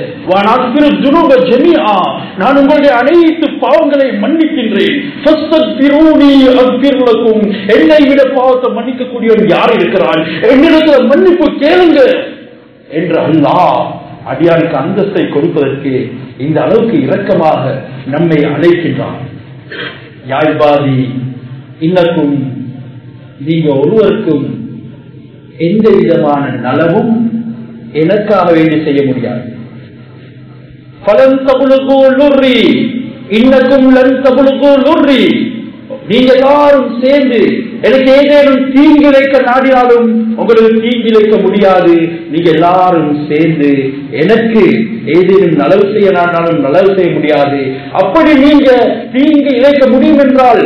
நான் உங்களுடைய அனைத்து பாவங்களை மன்னிக்கின்றேன். என்னை விட பாவத்தை மன்னிக்கக்கூடியவன் யார் இருக்கிறான்? என்னிடத்துல மன்னிப்பு கேளுங்க என்று அல்லாஹ் அடியாருக்கு அந்தஸ்தை கொடுப்பதற்கு இந்த அளவுக்கு இரக்கமாக நம்மை அழைக்கின்றான். யாழ்பாதி இன்னக்கும், நீங்க ஒருவருக்கும் எந்த விதமான நலவும் எனக்காக வேண்டி செய்ய முடியாது. இன்னக்கும் லன் தபுலுகு லுர்ரி, நீங்க எல்லாரும் சேர்ந்து எனக்கு ஏதேனும் தீங்கிழைக்க நாடினாலும் உங்களுக்கு தீங்கிழைக்க முடியாது. நீங்க எல்லாரும் சேர்ந்து எனக்கு ஏதேனும் நலவு செய்ய நாடினாலும் நலவு செய்ய முடியாது. அப்படி நீங்க தீங்கு இழைக்க முடியும் என்றால்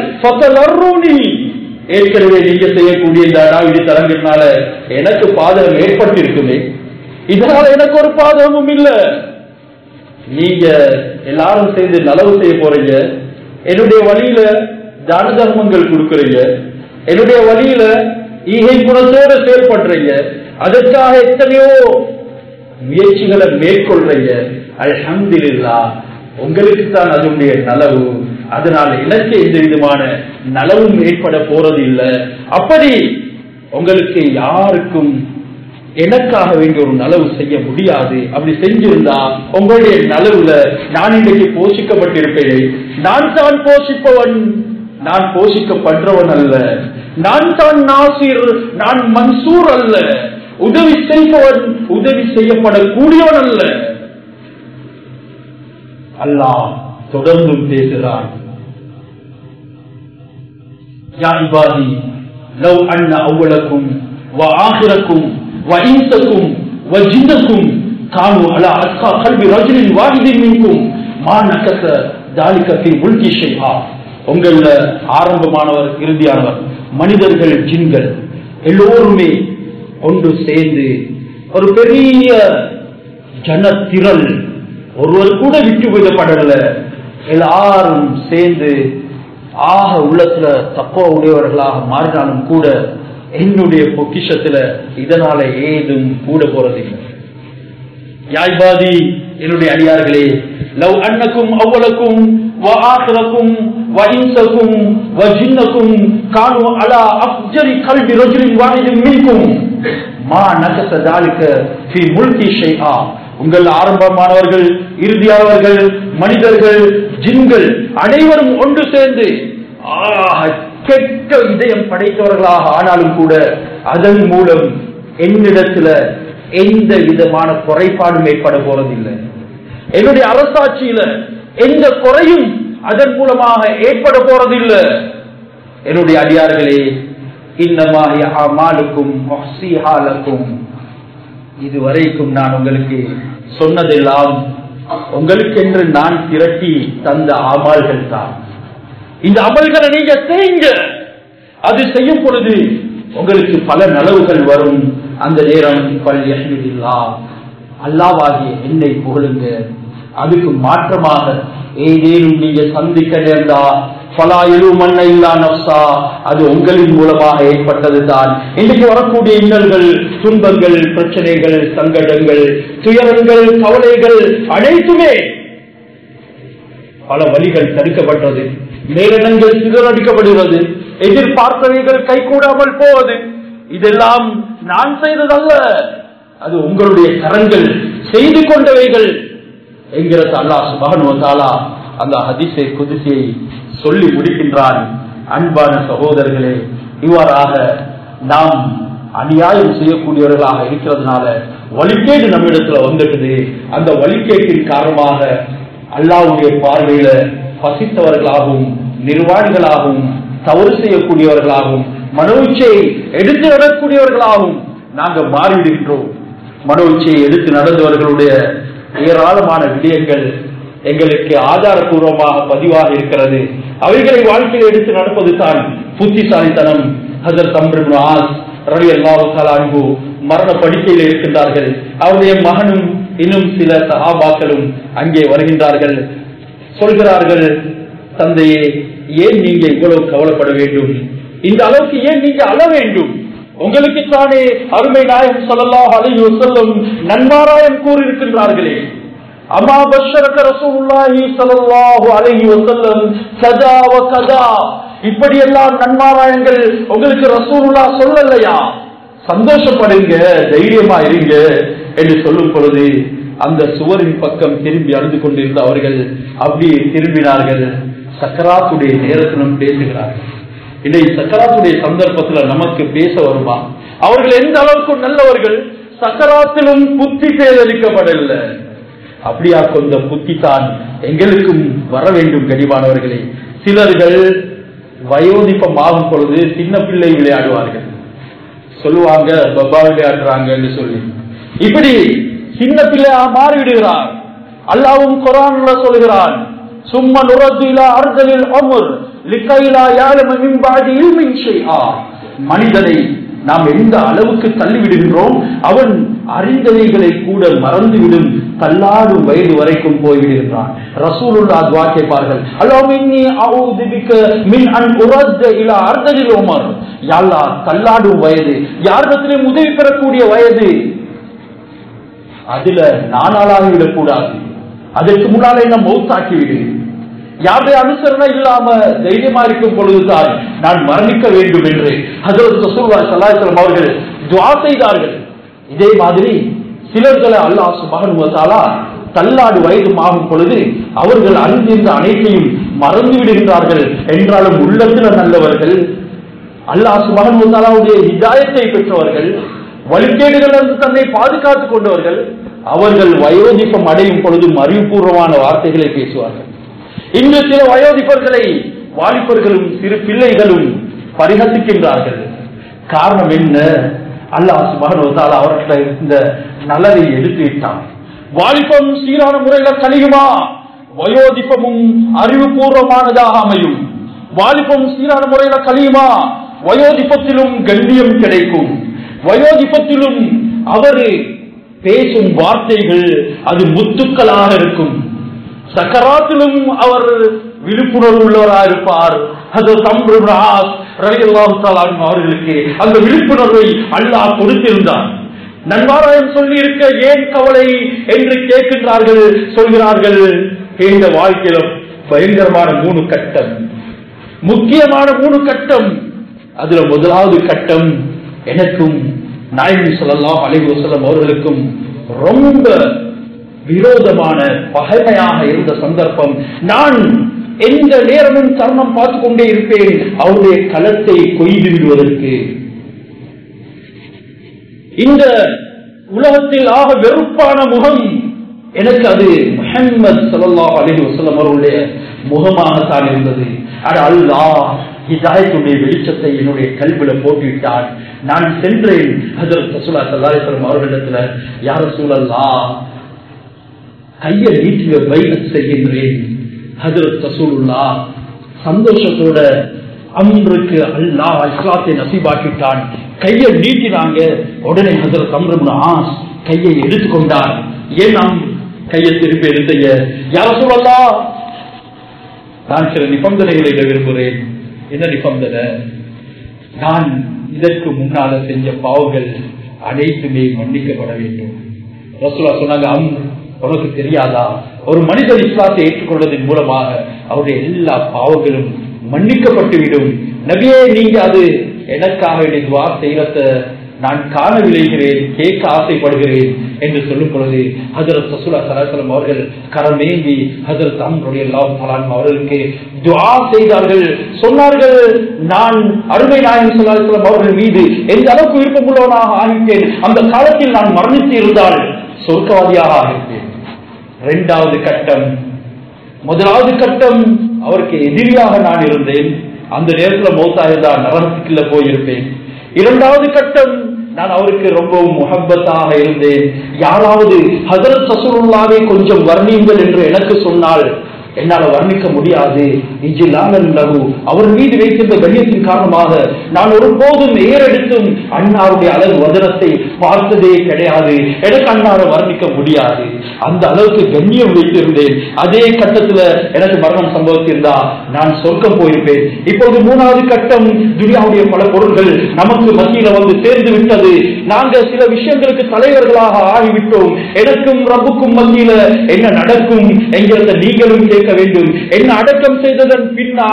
ஏற்கனவே நீங்க செய்யக்கூடிய இந்த அடாவிடி தரங்கினால எனக்கு பாதகம் ஏற்பட்டிருக்குமே, இதனால எனக்கு ஒரு பாதகமும் இல்லை. நீங்க எல்லாரும் சேர்ந்து நலவு செய்ய போறீங்க, என்னுடைய வழியில தான தர்மங்கள் கொடுக்கறீங்க, என்னுடைய வழியில ஈகை குணத்தோடு செயல்படுறீங்க, அதற்காக எத்தனையோ முயற்சிகளை மேற்கொள்றீங்க. அல்ஹம்துலில்லாஹ், உங்களுக்கு தான் அதனுடைய நலவு. அதனால எனக்கு எந்த விதமான நலவும் ஏற்பட போறது இல்லை. அப்படி உங்களுக்கு யாருக்கும் எனக்காக வேண்டிய ஒரு நலவு செய்ய முடியாது. அப்படி செஞ்சிருந்தா உங்களுடைய நலவுல நான் இன்றைக்கு போஷிக்கப்பட்டிருப்பேனே. நான் தான் போஷிப்பவன், நான் போஷிக்கப்படுறவன் அல்ல. நான் தான் நாசிர், நான் மன்சூர் அல்ல. உதவி செய்பவன், உதவி செய்யப்படக்கூடியவன் அல்ல. அல்லாஹ் தொடர்ந்தும் பேசுகிறான். யா இபாதி லவ் அன்ன அவ்வலக்கும் வ ஆகிரக்கும் வ இன்சக்கும் வ ஜின்னக்கும் கானு அலா அஸ்கா கல்வி ரஜுலின் வாஹிதின் மின்கும் மா நகஸ தாலிக ஃபீ முல்கி ஷைஆ. உங்கள ஆரம்பமானவர் இறுதியானவர், மனிதர்கள் ஜின்கள் எல்லோருமே ஒன்று சேர்ந்து ஒரு பெரிய ஜனத்திரள், ஒருவர் கூட விட்டு விடப்படல, எல்லாரும் சேர்ந்து ஆக உள்ளத்துல தப்ப உடையவர்களாக மாறினாலும் கூட என்னுடைய பொக்கிஷத்துல இதனால ஏதும் கூட போறதில்லை. யாய்பாதி, என்னுடைய அடியார்களே, லவ் அன்னக்கும் அவ்வளக்கும் வ ஆகிரக்கும் வ இன்சக்கும் வ ஜின்னக்கும் கானு அலா அஃஜரி கல்பி ரஜுலின் வாஹிதின் மின்கும் மா நகஸ தாலிக ஃபீ முல்கி ஷைஆ. உங்கள் ஆரம்பமானவர்கள் இறுதியானவர்கள் மனிதர்கள் ஜின்கள் அனைவரும் ஒன்று சேர்ந்து கெட்ட இதயம் படைத்தவர்களாக ஆனாலும் கூட அதன் மூலம் என்னிடத்துல எந்த விதமான குறைபாடும் ஏற்பட போறதில்லை. என்னுடைய அரசாட்சியில எந்த குறையும் அதன் மூலமாக ஏற்பட போறதில்லை. என்னுடைய அடியார்களே, இன்னமா அமாலுக்கும் முஹ்ஸிஹாலக்கும், இதுவரைக்கும் நான் உங்களுக்கு சொன்னதெல்லாம் உங்களுக்கென்று நான் திரட்டி தந்த அமல்கள் தான். இந்த அமல்களை நீங்க செய்யுங்க. அது செய்யும் பொழுது உங்களுக்கு பல நலவுகள் வரும். அந்த நேரம் அல்லாஹ்வாகிய என்னை புகழுங்க. அதுக்கு மாற்றமாக ஏதேனும் நீங்க சந்திக்க நேர்ந்தா அது உங்களின் மூலமாக ஏற்பட்டதுதான். இன்றைக்கு வரக்கூடிய இன்னல்கள், துன்பங்கள், பிரச்சனைகள், சங்கடங்கள், துயரங்கள், கவலைகள் அனைத்துமே பல வழிகள் தடுக்கப்பட்டது, மேலெண்ணங்கள் சிதறடிக்கப்படுகிறது, எதிர்பார்த்தவைகள் கைகூடாமல் போவது. இதெல்லாம் நான் செய்ததல்ல, அது உங்களுடைய கரங்கள் செய்து கொண்டவைகள் என்கிறது அல்லாஹ் சுப்ஹானஹு வ தஆலா அந்த ஹதீஸை குதுசியை சொல்லி முடிக்கின்றான். அன்பான சகோதரர்களே, இவ்வாறாக நாம் அநியாயம் செய்யக்கூடியவர்களாக இருக்கிறதுனால வழிகேடு நம்மிடத்துல வந்துடுது. அந்த வழிகேட்டின் காரணமாக அல்லாஹ்வுடைய பார்வையில பசித்தவர்களாகவும் நிர்வாணிகளாகவும் தவறு செய்யக்கூடியவர்களாகவும் மனோச்சையை எடுத்து நடக்கூடியவர்களாகவும் நாங்கள் மாறிவிடுகின்றோம். மனோச்சையை எடுத்து நடந்தவர்களுடைய ஏராளமான விடயங்கள் எங்களுக்கு ஆதாரபூர்வமாக பதிவாக இருக்கிறது. அவைகளை வாழ்க்கையில் எடுத்து நடப்பது தான் புத்திசாலித்தனம். ஹஜ்ரத் அம்ர் இப்னு ஆஸ் ரலியல்லாஹு தஆலா அன்ஹு மரண படுக்கையில் இருக்கின்றார்கள். அவருடைய மகனும் இன்னும் சில சஹாபாக்களும் அங்கே வருகின்றார்கள். சொல்கிறார்கள், தந்தையே, ஏன் நீங்க இவ்வளவு கவலைப்பட வேண்டும்? இந்த அளவுக்கு ஏன் நீங்க அழ வேண்டும்? உங்களுக்கு தானே அருமை நாயகம் ஸல்லல்லாஹு அலைஹி வஸல்லம் நன்மாராயம் கூறியிருக்கின்றார்களே. அமா பஷரக ரசூலுல்லாஹி ஸல்லல்லாஹு அலைஹி வஸல்லம் கதா வ கதா, இப்படி எல்லாம் நன்மாராயங்கள் உங்களுக்கு ரசூலுல்லாஹ் சொல்லலையா? சந்தோஷப்படுங்க, தைரியமா இருங்க என்று சொல்லும் பொழுது அந்த சுவரின் பக்கம் திரும்பி அழுது கொண்டிருந்த அவர்கள் அப்படியே திரும்பினார்கள். சக்கராத்துடைய நேரத்திலும் பேசுகிறார்கள். இன்றைய சக்கராத்துடைய சந்தர்ப்பத்தில் நமக்கு பேச வருமா? அவர்கள் எந்த அளவுக்கு நல்லவர்கள், சக்கராத்திலும் புத்தி செயலளிக்கப்படவில்லை. அப்படியா கொண்ட புத்தி தான் எங்களுக்கும் வர வேண்டும். கனிவானவர்களே, சிலர்கள் வயோதிப்பம் ஆகும் பொழுது சின்ன பிள்ளை விளையாடுவார்கள், சொல்லுவாங்க பப்பா விளையாடுறாங்கன்னு சொல்லி. இப்படி சின்ன பிள்ளை மாறிவிடுகிறார். அல்லாஹ்வும் குர்ஆன்ல சொல்கிறான், சும்ம நுரது இலா அர்தலில் உம்ர் லிகைலா யஅலம மின் பஅதி இல்மின் ஷைஆ. மனிதனை நாம் எந்த அளவுக்கு தள்ளிவிடுகின்றோம், அவன் அறிந்தவைகளை கூட மறந்துவிடும், தள்ளாடும் வயது வரைக்கும் போய்விடுகின்றான். ரசூலுல்லாஹ் துஆ கேட்பார்கள், அல்லாஹும்ம இன்னி அஊது பிக மின் அன் உரத இலா அர்தலில் உமர். யா அல்லாஹ், தள்ளாடும் வயது, யாரிடத்திலும் உதவி பெறக்கூடிய வயது, அதுல நானாளாகிவிடக் கூடாது, அதற்கு முன்னாலே என்ன மௌத்தாக்கிவிடு. யாருடைய அனுசரணை இல்லாம தைரியமா இருக்கும் பொழுதுதான் நான் மரணிக்க வேண்டும் என்று ஹஜ்ரத் ரசூலுல்லாஹி ஸல்லல்லாஹு அலைஹி வஸல்லம் அவர்கள் துஆ செய்தார்கள். இதே மாதிரி சிலர்களை அல்லாஹ் சுப்ஹானஹு வ தஆலா தள்ளாடு வயது ஆகும் பொழுது அவர்கள் அறிந்திருந்த அனைத்தையும் மறந்து விடுகின்றார்கள். என்றாலும் உள்ளத்தில் நல்லவர்கள், அல்லாஹ் சுப்ஹானஹு வ தஆலாவுடைய ஹிதாயத்தை பெற்றவர்கள், வழிகேடுகளிலிருந்து தன்னை பாதுகாத்துக் கொண்டவர்கள், அவர்கள் வயோதிப்பம் அடையும் பொழுது அறிவுபூர்வமான வார்த்தைகளை பேசுவார்கள். இன்று சில வயோதிபர்களை வாலிபர்களும் சிறு பிள்ளைகளும் பரிகசிக்கின்றார்கள். காரணம் என்ன? அல்லாஹ் சுப்ஹானஹு வ தஆலா அவர்களை இந்த நலனை எடுத்து விட்டான். வாலிபம் சீரான முறையில் கழியுமா? வயோதிப்பமும் அறிவுபூர்வமானதாக அமையும். வாலிபம் சீரான முறையில் கழியுமா? வயோதிப்பத்திலும் கண்ணியம் கிடைக்கும். வயோதிப்பத்திலும் அவர் பேசும் வார்த்தைகள் அது முத்துக்களாக இருக்கும். சக்கராத்திலும் அவர் விழிப்புணர்வு உள்ளவராக இருப்பார். அவர்களுக்கு அந்த விழிப்புணர்வை அல்லாஹ் கொடுத்திருந்தார். நன்மாராயம் சொல்லி இருக்க ஏன் கவலை என்று கேட்கின்றார்கள். சொல்கிறார்கள், இந்த வாழ்க்கையில பயங்கரமான 3 கட்டம், முக்கியமான 3 கட்டம். அதுல முதலாவது கட்டம் எனக்கும் நாயகம் ஸல்லல்லாஹு அலைஹி வஸல்லம் அவர்களுக்கும் ரொம்ப விரோதமான பகைமையாக இருந்த சந்தர்ப்பம். நான் எந்த நேரமும் தருணம் பார்த்து கொண்டே இருப்பேன் அவருடைய களத்தை கொய்து விடுவதற்கு. இந்த உலகத்தில் ஆக வெறுப்பான முகம் எனக்கு அது முஹம்மது ஸல்லல்லாஹு அலைஹி வஸல்லம் அவருடைய முகமாகத்தான் இருந்தது. அல்லாஹ் ஹிதாயத்துடைய வெளிச்சத்தை என்னுடைய கல்வில போட்டுவிட்டான். நான் சென்றேன் ஹஜ்ரத் ரசூலுல்லாஹி ஸல்லல்லாஹு அலைஹி வஸல்லம் அவர்களிடத்துல, யா ரசூலல்லாஹ், கையை நீட்டிய பைஅத் செய்கின்றேன். ஹஜ்ரத் ரசூலுல்லாஹ் சந்தோஷத்தோட அம்ருக்கு அல்லாஹ் இஸ்லாத்தை நசீபாக்கிட்டான், கையை நீட்டினாங்க. உடனே ஹஜ்ரத் அம்ர் இப்னு ஆஸ் கையை எடுத்துக்கொண்டார். ஏன் நாம் கையை திருப்பி எடுத்தீங்க? யா ரசூலல்லாஹ், நான் சில நிபந்தனைகளை விரும்புகிறேன். என்ன நிபந்தனை? நான் இதற்கு முன்னால செஞ்ச பாவங்கள் அனைத்துமே மன்னிக்கப்பட வேண்டும். ரசூலுல்லாஹ் சொன்னாங்க, உனக்கு தெரியாதா, ஒரு மனிதர் இஸ்லாத்தை ஏற்றுக்கொள்வதன் மூலமாக அவருடைய எல்லா பாவங்களும் மன்னிக்கப்பட்டுவிடும். நபியே, நீங்க அது எனக்காக துஆ செய்யறத நான் காண விளைகிறேன், கேட்க ஆசைப்படுகிறேன் என்று சொல்லும் பொழுது ஹஜ்ரத் ரசூலுல்லாஹி ஸல்லல்லாஹு அலைஹி வஸல்லம் அவர்கள் கரமேந்தி ஹஜ்ரத் அம்ர் ரலியல்லாஹு தஆலா அவர்களுக்கு துஆ செய்தார்கள். சொன்னார்கள், நான் அருமை நாயகம் ஸல்லல்லாஹு அலைஹி வஸல்லம் அவர்கள் மீது எந்த அளவுக்கு விருப்பமுள்ளவனாக ஆகிட்டேன், அந்த காலத்தில் நான் மரணித்து இருந்தால் சொர்க்கவாதியாக ஆகிட்டேன். 2வது கட்டம். முதலாவது கட்டம், அவருக்கு எதிரியாக நான் இருந்தேன், அந்த நேரத்தில் மௌத்தாயிருந்தால் நரகத்துக்குள்ள போயிருப்பேன். 2வது கட்டம், நான் அவருக்கு ரொம்பவும் முஹப்பத்தாக இருந்தேன். யாராவது ஹஜ்ரத் ரசூலுல்லாஹ்வை கொஞ்சம் வர்ணியுங்கள் என்று எனக்கு சொன்னால் என்னால் வர்ணிக்க முடியாது. அவர் மீது வைத்திருந்த கண்ணியத்தின் காரணமாக நான் ஒருபோதும் ஏறெடுத்தும் அண்ணாவுடைய அழகு வதனத்தை பார்த்ததே கிடையாது. எனக்கு அண்ணாவை வர்ணிக்க முடியாது. அந்த அளவுக்கு கண்ணியம் வைத்திருந்தேன். அதே கட்டத்துல எனக்கு மரணம் சம்பவித்திருந்தா நான் சொர்க்கம் போயிருப்பேன். இப்பொழுது 3வது கட்டம், துனியாவுடைய பல பொருட்கள் நமக்கு மத்தியில வந்து சேர்ந்து விட்டது. நாங்கள் சில விஷயங்களுக்கு தலைவர்களாக ஆகிவிட்டோம். எனக்கும் ரப்புக்கும் மத்தியில என்ன நடக்கும் என்கிறத நீங்களும் கேட்க வேண்டும். என்ன அடக்கம் செய்ததன்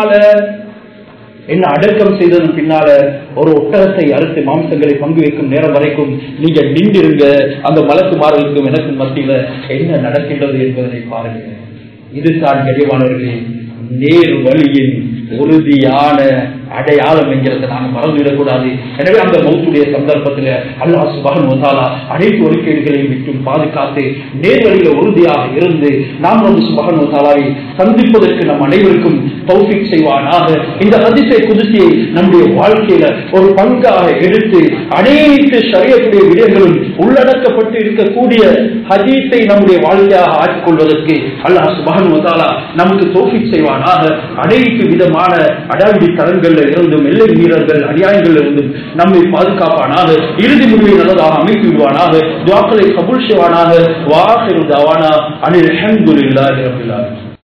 பின்னால ஒரு ஒட்டகத்தை அறுத்து மாம்சங்களை பங்கு வைக்கும் நேரம் வரைக்கும் நீங்க நின்றிருங்க. அந்த மலக்குமார்களுக்கும் எனக்கும் மத்தியில என்ன நடக்கின்றது என்பதை பாருங்க. இதுதான் கடிவானவர்களே நேர் வழியின் உறுதியான அடையாளம் என்கிறத நாங்கள் மறந்துவிடக்கூடாது. எனவே அந்த மௌத்துடைய சந்தர்ப்பத்தில் அல்லாஹ் சுப்ஹானஹு வ தஆலா அனைத்து ஒழுக்கீடுகளையும் விட்டும் பாதுகாத்து நேர்வழியில உறுதியாக இருந்து நாம் ரப்பு சுப்ஹானஹு வ தஆலாவை சந்திப்பதற்கு நம் அனைவருக்கும் தௌஃபீக் செய்வானாக. இந்த ஹதீஸை குதுசியை நம்முடைய வாழ்க்கையில ஒரு பங்காக எடுத்து அனைத்து ஷரியத்துடைய விடயங்களும் உள்ளடக்கப்பட்டு இருக்கக்கூடிய ஹதீஸை நம்முடைய வாழ்க்கையாக ஆக்கிக்கொள்வதற்கு அல்லாஹ் சுப்ஹானஹு வ தஆலா நமக்கு தௌஃபீக் செய்வானாக. அனைத்து விதமான அடாவடி தரங்கள் இருந்தும் எல்லை மீறல்கள் அநியாயங்கள் இருந்தும் நம்மை பாதுகாப்பானாக. இறுதி முடிவை நல்லதாக அமைத்து விடுவானாக. துஆக்களை கபூல் செய்வானாக. வஆகிரு தஅவானா அனில் ஹம்துலில்லாஹி ரப்பில் ஆலமீன்.